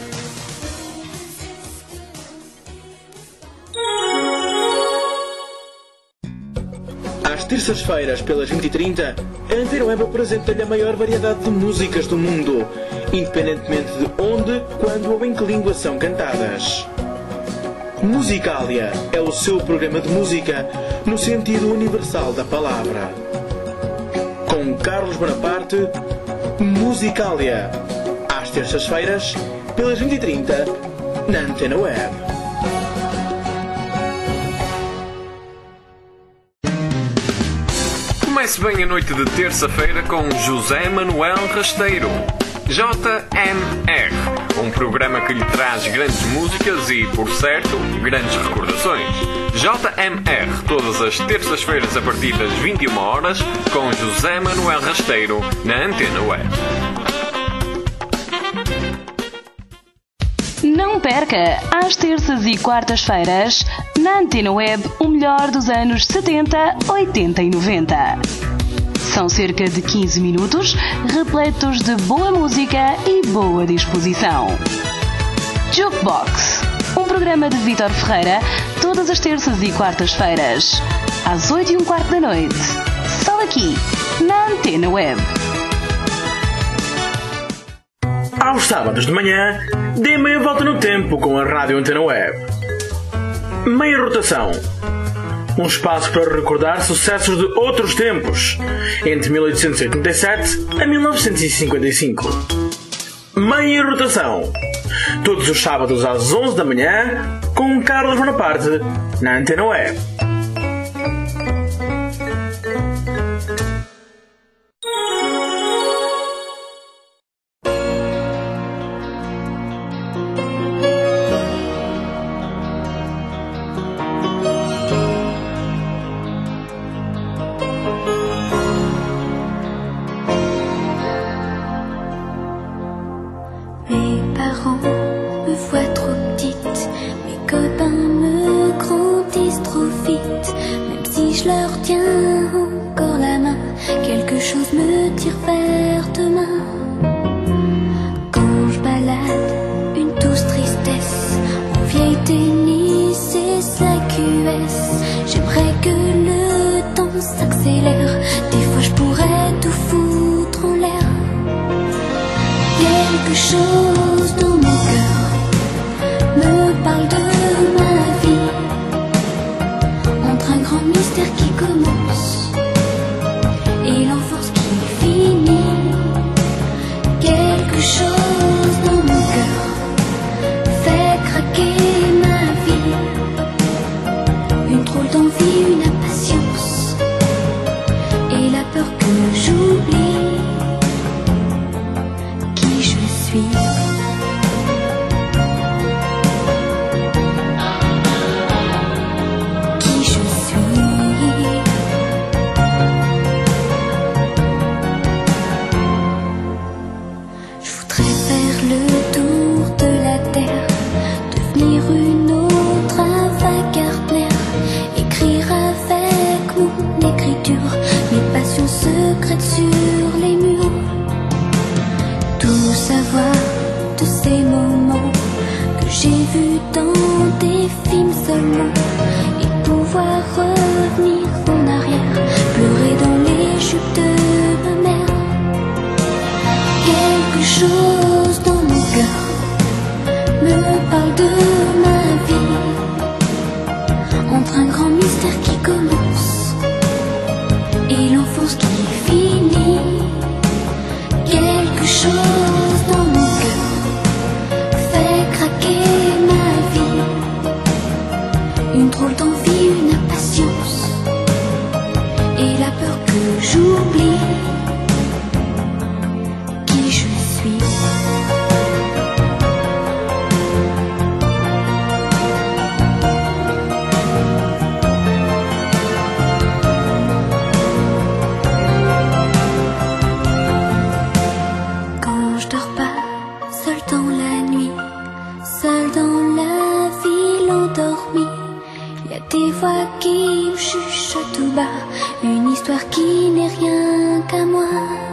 Às terças-feiras, pelas vinte e trinta, a Antena Web apresenta-lhe a maior variedade de músicas do mundo, independentemente de onde, quando ou em que língua são cantadas. Musicália é o seu programa de música no sentido universal da palavra. Com Carlos Bonaparte, Musicália. Às terças-feiras, pelas vinte e trinta, na Antena Web. Comece bem a noite de terça-feira com José Manuel Rasteiro. J M R, um programa que lhe traz grandes músicas e, por certo, grandes recordações. J M R, todas as terças-feiras a partir das vinte e uma horas, com José Manuel Rasteiro, na Antena Web. Não perca, às terças e quartas-feiras, na Antena Web, o melhor dos anos setenta, oitenta e noventa. São cerca de quinze minutos, repletos de boa música e boa disposição. Jukebox, um programa de Vítor Ferreira, todas as terças e quartas-feiras, às oito e um quarto da noite. Só aqui, na Antena Web. Aos sábados de manhã, dê meia volta no tempo com a Rádio Antena Web. Meia rotação. Um espaço para recordar sucessos de outros tempos, entre mil oitocentos e oitenta e sete a mil novecentos e cinquenta e cinco. Meia rotação. Todos os sábados às onze da manhã, com Carlos Bonaparte, na Antena Web. Mes parents me voient trop petite, mes copains me grandissent trop vite. Même si je leur tiens encore la main, quelque chose me tire vers demain. Quand je balade une douce tristesse, en vieille tennis et la Q S, j'aimerais que le temps s'accélère. Des fois je pourrais Quelque chose dans mon cœur me parle de ma vie, entre un grand mystère qui commence et l'enfance qui finit. Quelque chose dans mon cœur fait craquer ma vie, une drôle d'envie, une impatience et la peur que j'oublie qui je suis. Qui je suis. Je voudrais faire le tour de la terre, devenir une autre avant-gardère, écrire avec mon écriture mes passions secrètes sur les murs, tout savoir de ces moments que j'ai vus dans des films seulement, et pouvoir revenir en arrière, pleurer dans les jupes de ma mère. Quelque chose dans mon cœur me parle de ma vie, entre un grand mystère qui commence et l'enfance qui finit. Quelque chose dans mon cœur fait craquer ma vie, une drôle d'envie, une impatience et la peur que j'oublie qui je suis. Quand je dors pas, seul dans la nuit, seul dans la ville endormie, y a des voix qui me chuchotent tout bas, une histoire qui n'est rien qu'à moi.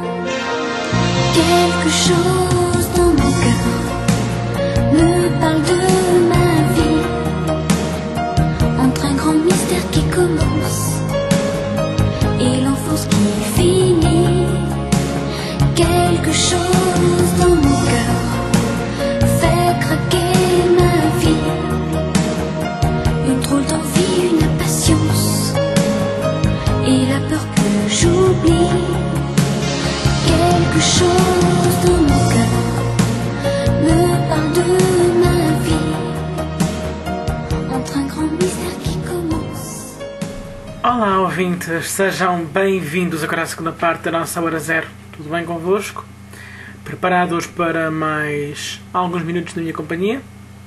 Quelque chose dans mon cœur me parle de ma vie, entre un grand mystère qui commence et l'enfance qui finit. Quelque chose dans mon cœur fait craquer ma vie, une drôle d'envie, une impatience et la peur que j'oublie. Quelque chose dans mon cœur me parle de ma vie, entre un grand mystère qui commence. Olá, ouvintes, sejam bem-vindos agora à segunda parte da nossa Hora Zero. Tudo bem convosco? Preparados para mais alguns minutos na minha companhia?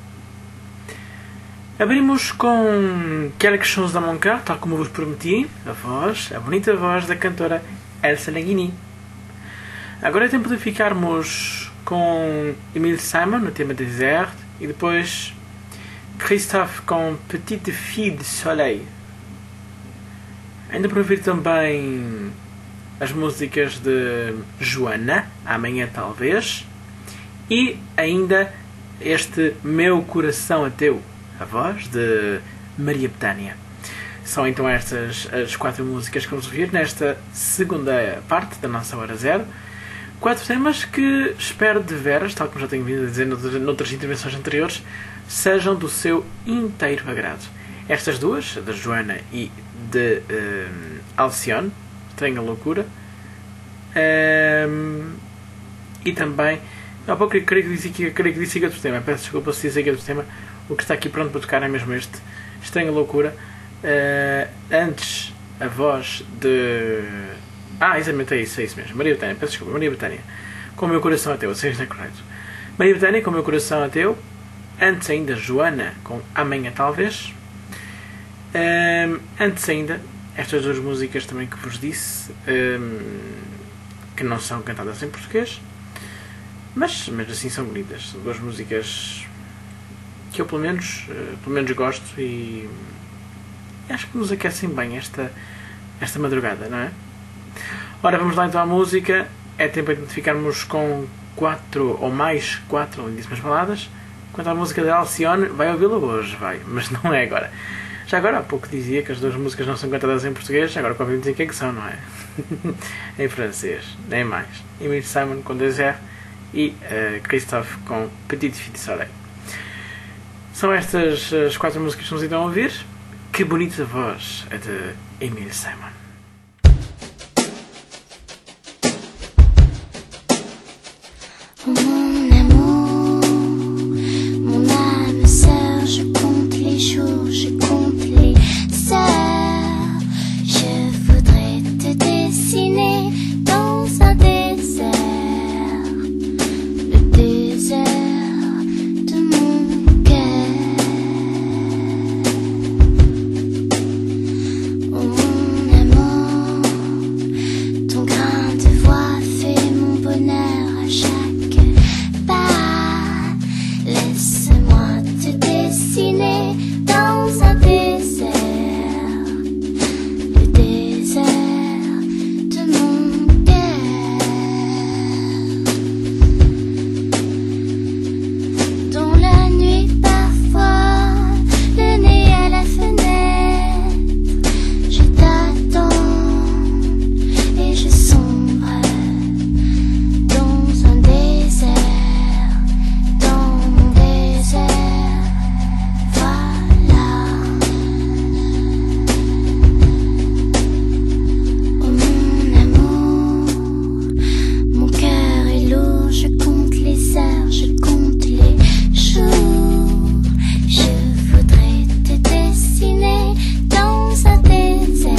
Abrimos com Quelque chose dans mon cœur, tal como vos prometi, a voz, a bonita voz da cantora Elsa Languini. Agora é tempo de ficarmos com Emile Simon no tema Désert e depois Christophe com Petite Fille de Soleil. Ainda para ouvir também as músicas de Joana, Amanhã Talvez, e ainda este Meu Coração a Teu, a voz de Maria Bethânia. São então estas as quatro músicas que vamos ouvir nesta segunda parte da nossa Hora Zero. Quatro temas que espero de veras, tal como já tenho vindo a dizer noutras intervenções anteriores, sejam do seu inteiro agrado. Estas duas, da Joana e de um, Alcione, Estranha Loucura, um, e também, há pouco eu creio que disse que, creio que disse que outro tema, peço desculpa se disse que outro tema, o que está aqui pronto para tocar é mesmo este, Estranha Loucura. Uh, antes, a voz de... Ah, exatamente, é isso, é isso mesmo, Maria Bethânia, peço desculpa, Maria Bethânia, Com o Meu Coração a Teu, se isto é correto. Maria Bethânia, Com o Meu Coração a Teu, antes ainda Joana, com Amanhã Talvez, um, antes ainda, estas duas músicas também que vos disse, um, que não são cantadas em português, mas mesmo assim são bonitas. São duas músicas que eu pelo menos, uh, pelo menos gosto e acho que nos aquecem bem esta, esta madrugada, não é? Ora, vamos lá então à música. É tempo de ficarmos com quatro ou mais quatro lindíssimas baladas. Quanto à música de Alcione, vai ouvi-la hoje, vai, mas não é agora. Já agora há pouco dizia que as duas músicas não são cantadas em português, agora convido dizer que é que são, não é? Em francês, nem mais. Emile Simon com Désert e uh, Christophe com Petite Fille de Soleil. São estas as quatro músicas que nos irão ouvir. Que bonita voz a de Emile Simon. Mon amour, mon âme sœur, je compte les jours, je compte les heures. Je voudrais te dessiner dans un désert, le désert de mon cœur. Oh mon amour, ton grain de voix fait mon bonheur à chaque pas. Laisse-moi te dessiner dans un désert, le désert de mon cœur. Dans la nuit parfois, le nez à la fenêtre, je t'attends et je sombre dans un désert, dans mon désert. Voilà. Oh mon amour, mon cœur est lourd, je compte les heures, je compte les jours. Je voudrais te dessiner dans un désert,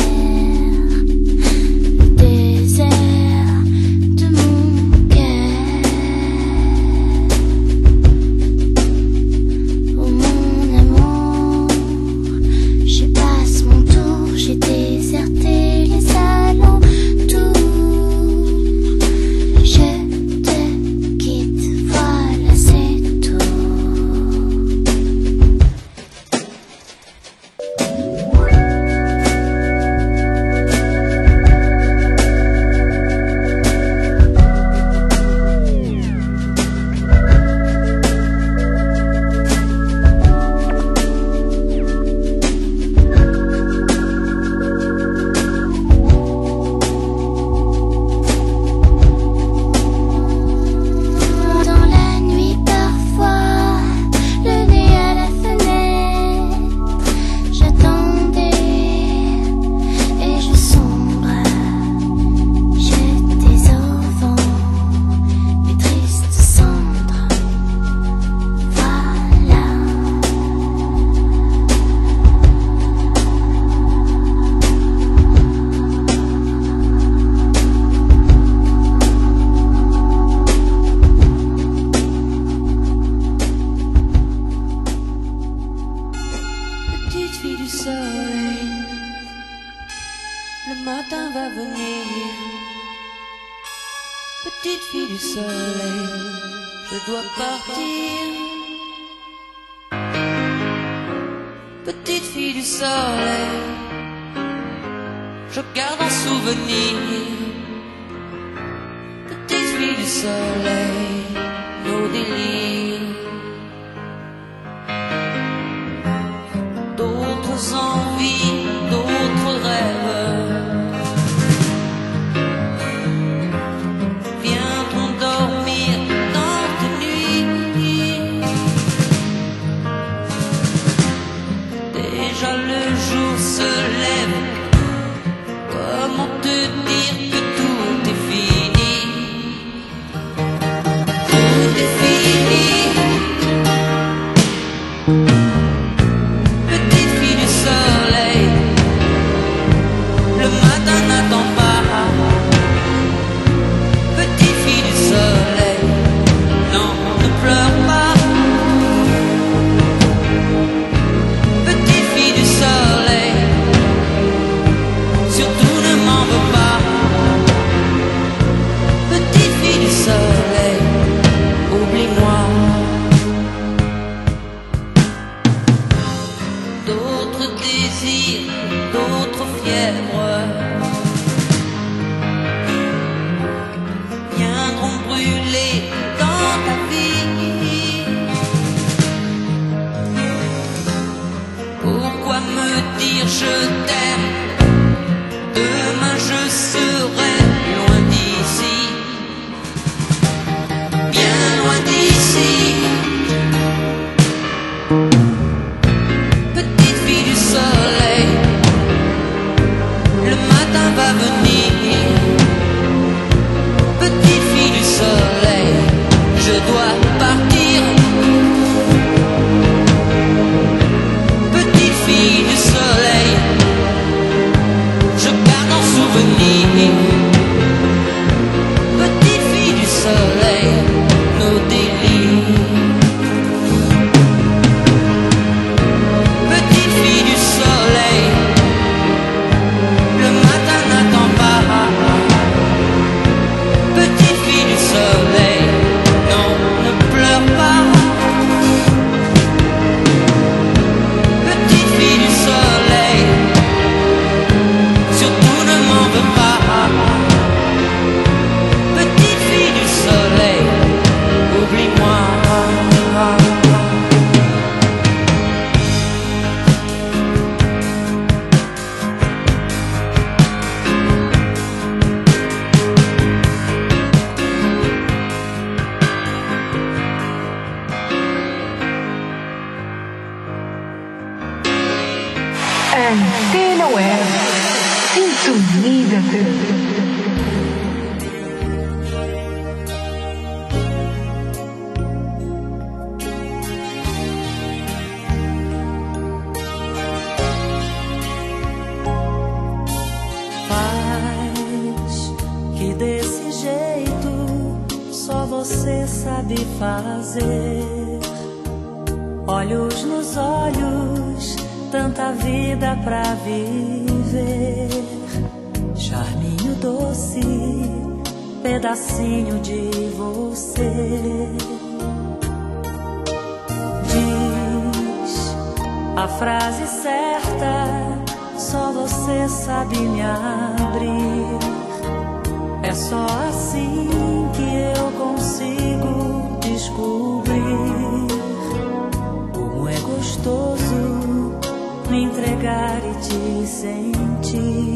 le désert de mon cœur. Oh mon amour, je passe mon tour, j'ai déserté les alentours. Je te quitte, voilà c'est tout. Dans la nuit parfois, le nez à la fenêtre, j'attendais et je sombre, jetés au vent, mes tristes cendres. Voilà. Petite fille du soleil, le matin va venir. Petite fille du soleil, je dois partir. Petite fille du soleil, je garde un souvenir. Petite fille du soleil, nos délires. D'autres envies, d'autres rêves. Viendront dormir dans tes nuits. Déjà le jour se lève. Comment te dire que tout est fini? Tout est fini. você sabe fazer. Olhos nos olhos, tanta vida pra viver. Charminho doce, pedacinho de você. Diz a frase certa, só você sabe me abrir. É só assim que eu consigo descobrir como é gostoso me entregar e te sentir.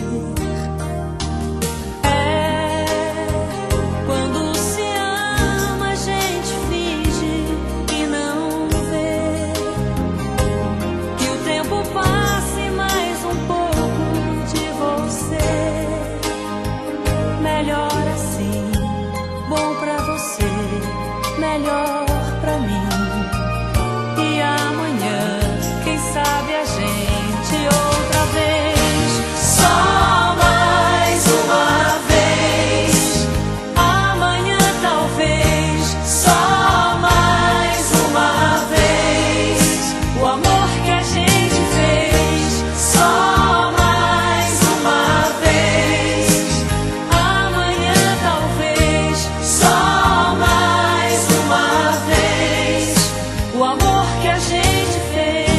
Melhor pra mim. E amanhã, quem sabe a gente outra vez. Só mais uma vez. Amanhã talvez. Só mais uma vez. O amor que a gente fez. Só mais uma vez. Amanhã talvez. Só mais uma vez, o amor que a gente fez.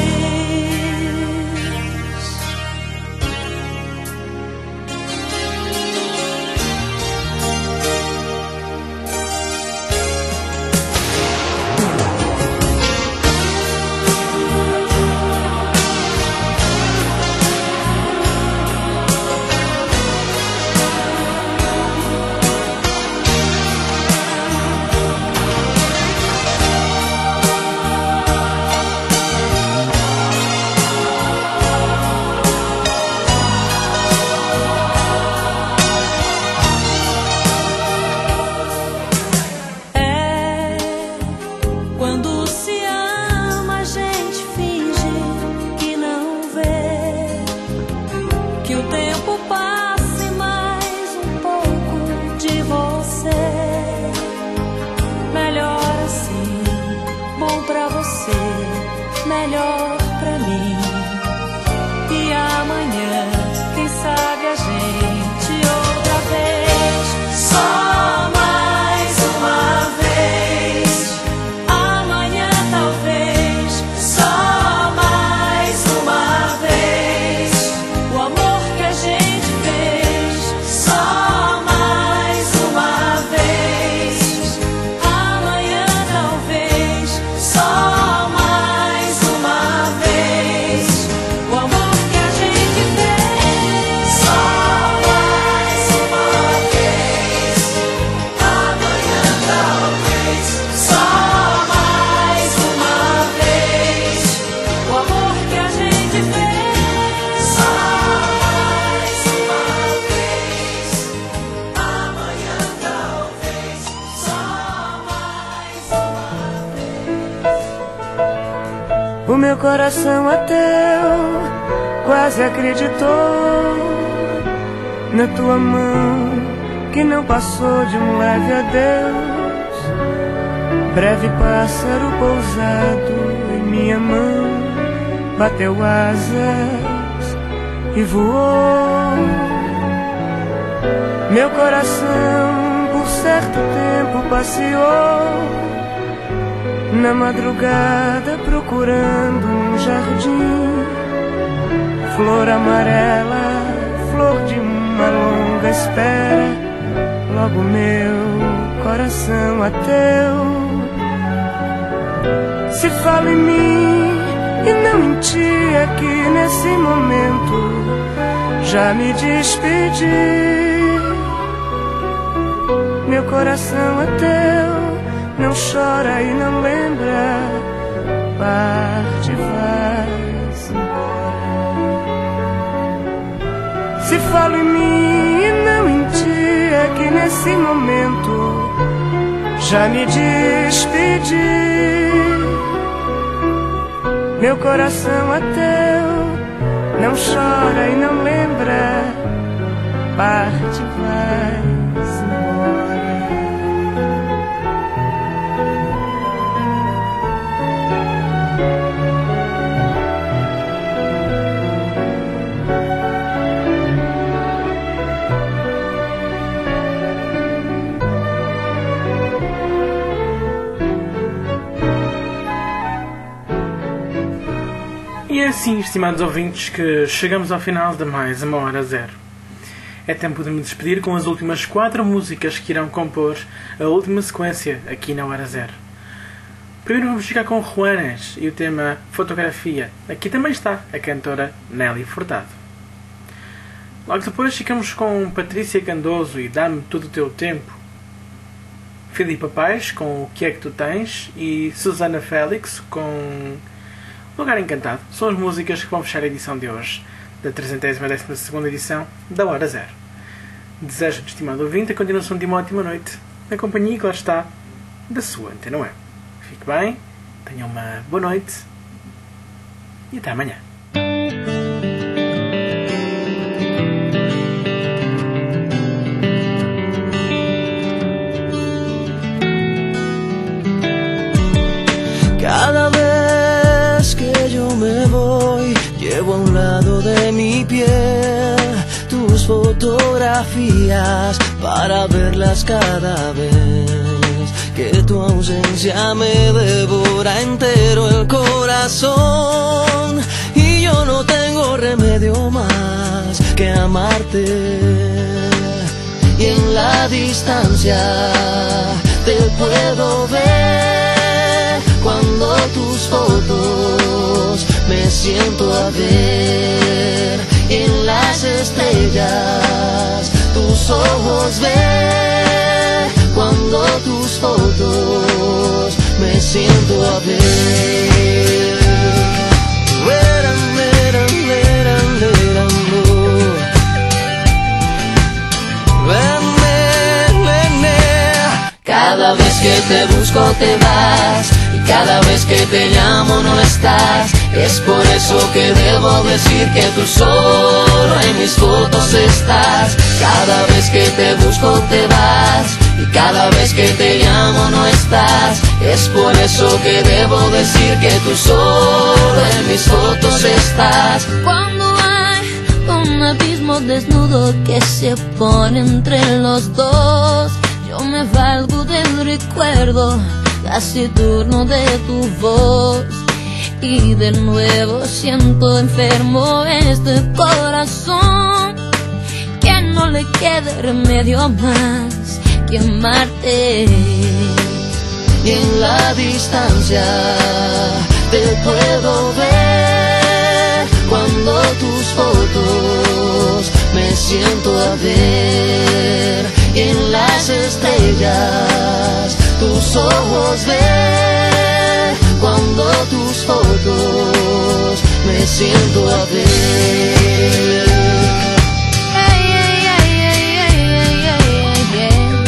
Quando se ama, a gente finge que não vê, que o tempo passe mais um pouco de você. Melhor assim, bom pra você, melhor pra mim. E amanhã, quem sabe a gente outra vez. Só mais uma vez. Amanhã talvez. Só mais uma vez. O amor que a gente fez. Só mais uma vez. Amanhã talvez. Só mais uma vez. O amor que a gente fez. Só mais uma vez. Amanhã talvez. Só mais uma vez. O amor que a gente fez. Só mais uma vez. Amanhã talvez. Só mais uma vez. O meu coração ateu quase acreditou na tua mão que não passou de um leve adeus. Breve pássaro pousado em minha mão bateu asas e voou. Meu coração por certo tempo passeou na madrugada procurando um jardim, flor amarela, flor de uma longa espera. Logo meu coração ateu se fala em mim e não em ti aqui nesse momento. Já me despedi. Meu coração ateu não chora e não lembra, parte, vai-se embora. Se falo em mim e não em ti aqui nesse momento, já me despedi. Meu coração ateu não chora e não lembra, parte, vai-se embora. assim, estimados ouvintes, que chegamos ao final de mais uma Hora Zero. É tempo de me despedir com as últimas quatro músicas que irão compor a última sequência aqui na Hora Zero. Primeiro vamos ficar com Juanes e o tema Fotografia. Aqui também está a cantora Nelly Furtado. Logo depois ficamos com Patrícia Candoso e Dá-me Todo o Teu Tempo. Filipa Paz com O Que É Que Tu Tens e Susana Félix com Lugar Encantado. São as músicas que vão fechar a edição de hoje, da trezentésima décima segunda edição da Hora Zero. Desejo, estimado ouvinte, a continuação de uma ótima noite, na companhia, claro está, da sua Antena Web. Fique bem, tenha uma boa noite e até amanhã. Cada vez que yo me voy, llevo a un lado de mi piel tus fotografías para verlas cada vez que tu ausencia me devora entero el corazón y yo no tengo remedio más que amarte. Y en la distancia te puedo ver cuando tus fotos me siento a ver. En las estrellas tus ojos ver cuando tus fotos me siento a ver. Leran, leran, leran, leran, cada vez que te busco te vas y cada vez que te llamo no estás. Es por eso que debo decir que tú solo en mis fotos estás. Cada vez que te busco te vas y cada vez que te llamo no estás. Es por eso que debo decir que tú solo en mis fotos estás. Cuando hay un abismo desnudo que se pone entre los dos, yo me valgo del recuerdo taciturno de tu voz. Y de nuevo siento enfermo este corazón, que no le quede remedio más que amarte. Y en la distancia te puedo ver cuando tus fotos me siento a ver. Y en las estrellas tus ojos ver cuando tus fotos me siento a ver. Hey, hey, hey, hey, hey, hey, hey, hey.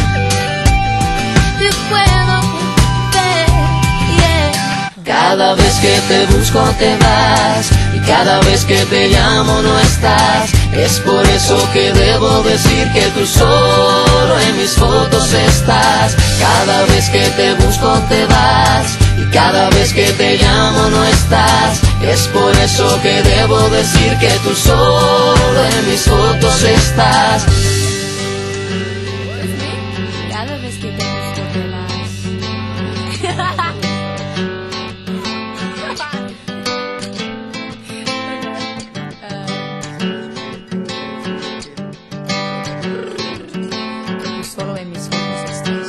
Te puedo ver, yeah. Cada vez que te busco te vas y cada vez que te llamo no estás. Es por eso que debo decir que tú solo en mis fotos estás. Cada vez que te busco te vas y cada vez que te llamo no estás. Es por eso que debo decir que tú solo en mis fotos estás. Cada vez que te busco te vas. Solo en mis fotos estás.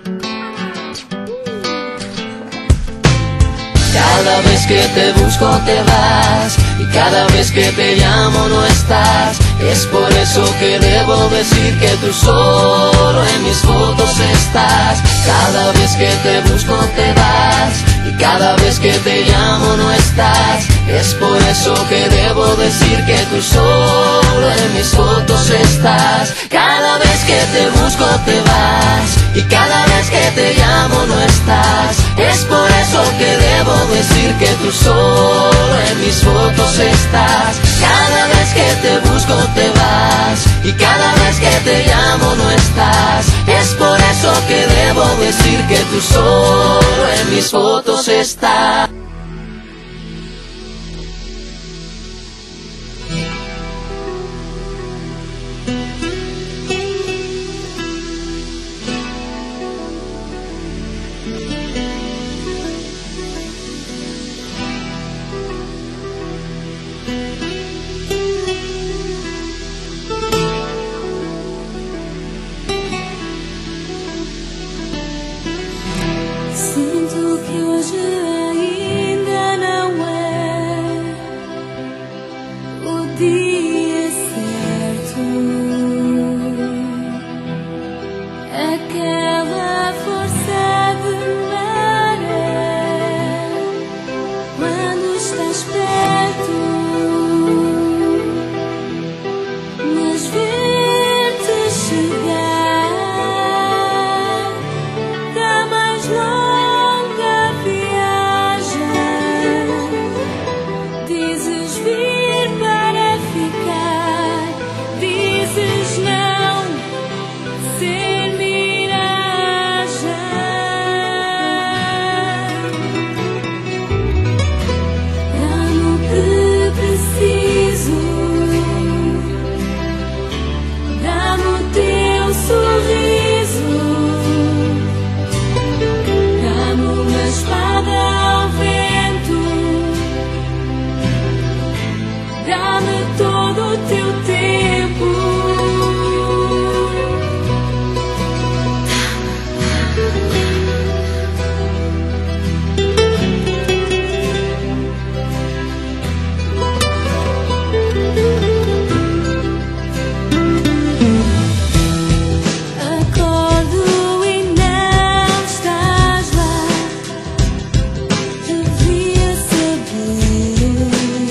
Cada vez que te busco te vas y cada vez que te llamo no estás. Es por eso que debo decir que tú solo en mis fotos estás. Cada vez que te busco te vas y cada vez que te llamo no estás. Es por eso que debo decir que tú solo en mis fotos estás. Cada vez que te busco te vas y cada vez que te llamo no estás. Es por eso que debo decir que tú solo en mis fotos estás. Cada vez que te busco te vas y cada vez que te llamo no estás. Es por eso que debo decir que tú solo en mis fotos estás. que hoje ainda não é o dia certo. Aquela força de maré quando estás perto, mas ver-te chegar da mais longa viagem. Dizes vir para ficar, dizes não ser miragem. Dá-me o que preciso, dá-me o teu sorriso, dá-me uma espada ao vento, dá-me todo o teu tempo. Acordo e não estás lá, devia saber.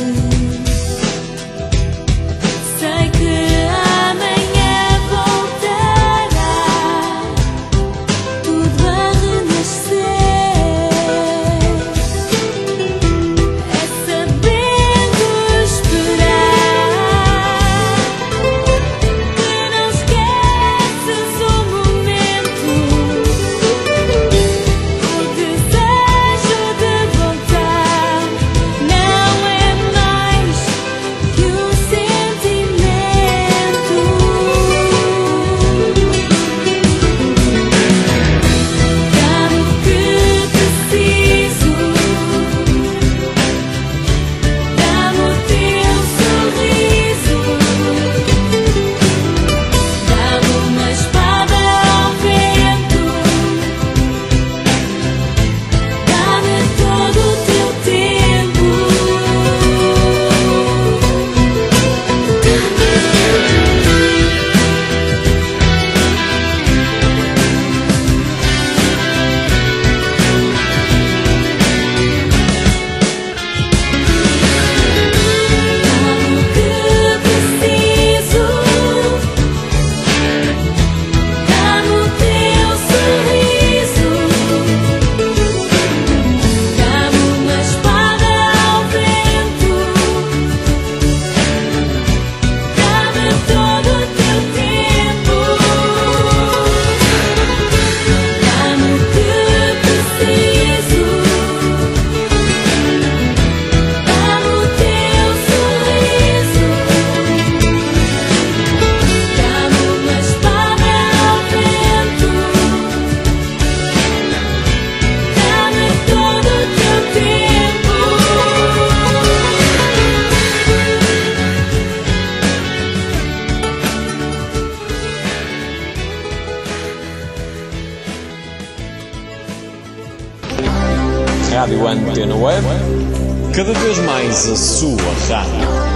Sei que amanhã voltará tudo a renascer. É sabendo esperar que não esqueces o momento, o desejo de voltar não é mais que um sentimento. Dá-me o que preciso, dá-me o teu sorriso, dá-me uma espada ao vento, dá-me todo o teu tempo. Dá-me o que preciso, dá-me o teu sorriso, dá-me uma espada ao vento, dá-me todo o teu tempo. Dá-me o que preciso, dá-me o teu sorriso, dá-me uma espada ao vento, dá-me todo o teu tempo. Rádio Antena Web, cada vez mais a sua rádio.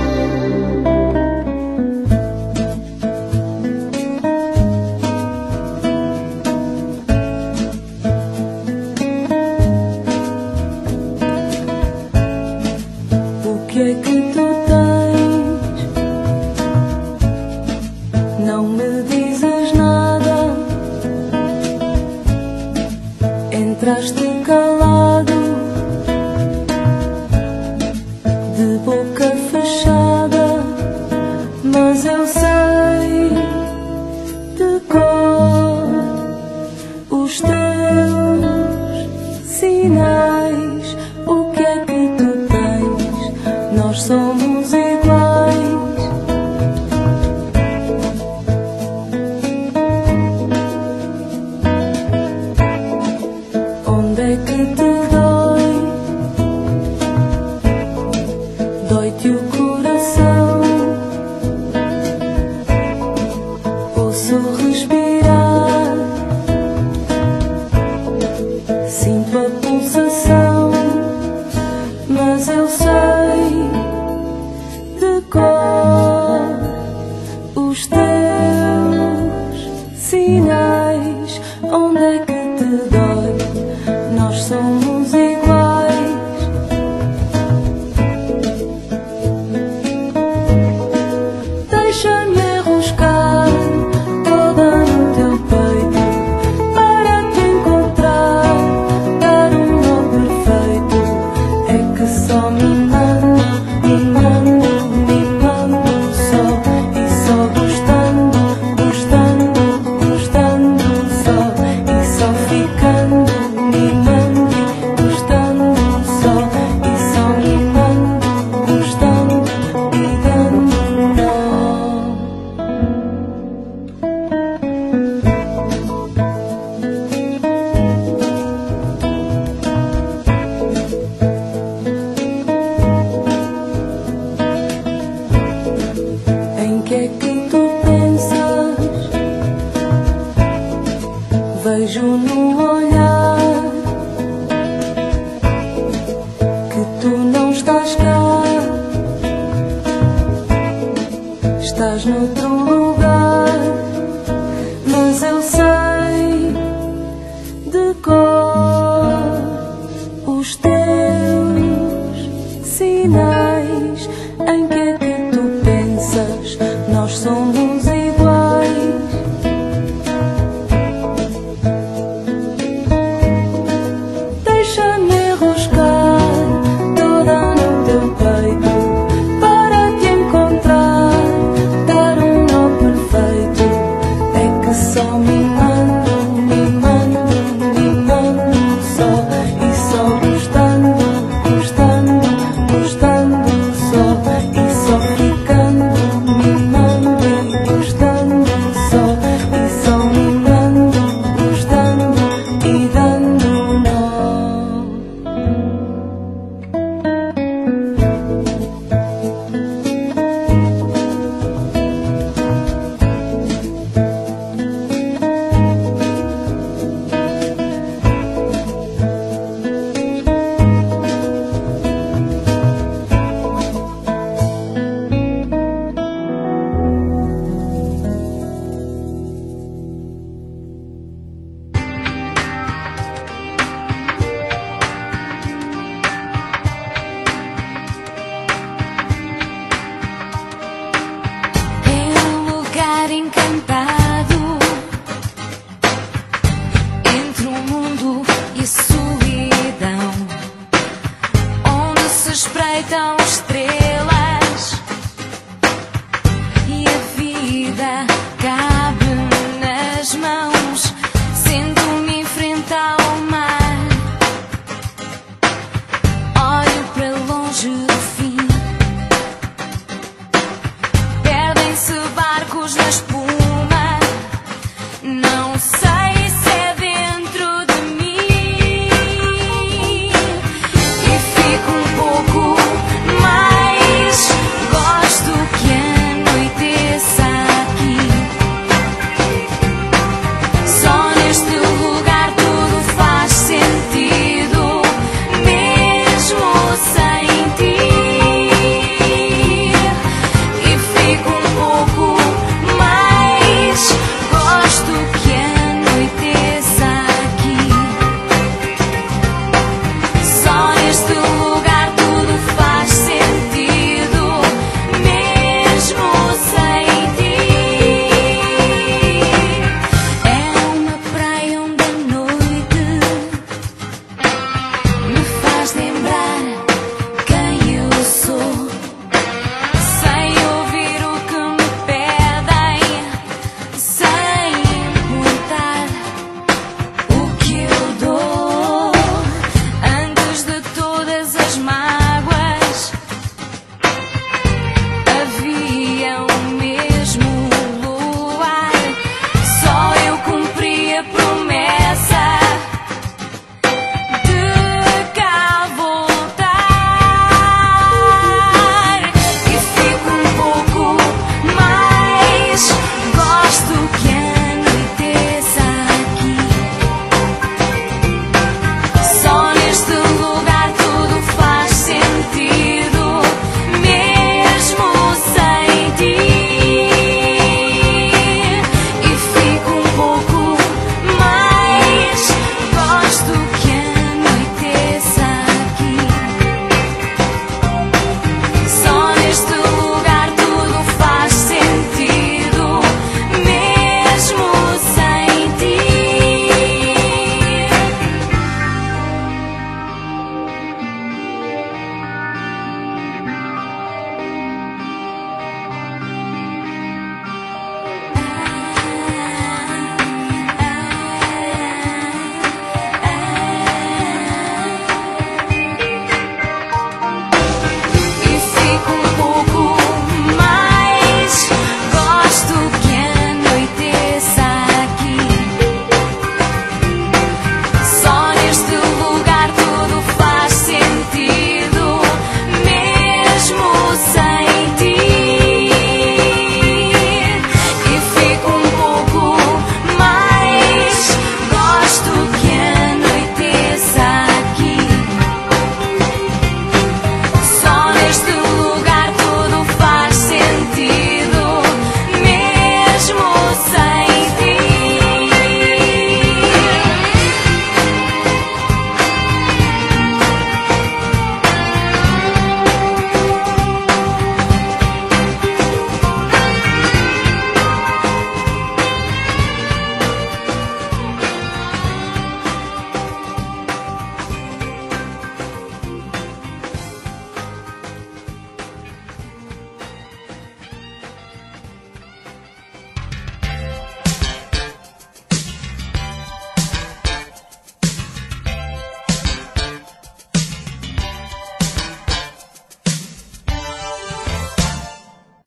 O que é que tu tens? Não me dizes nada. Entraste calado, de boca fechada, mas eu sei de cor os teus sinais. O que é que tu tens? Nós somos iguais. Onde é que te vais? Onde é que te dói? Nós somos iguais. Deixa-me enroscar toda no teu peito para te encontrar, dar um nó perfeito. É que só mimando, mimando, mimando só, e só gostando, gostando, gostando só, e só ficando, mimando, gostando só, e só mimando, gostando e dando nó. Em que é que tu pensas? Vejo no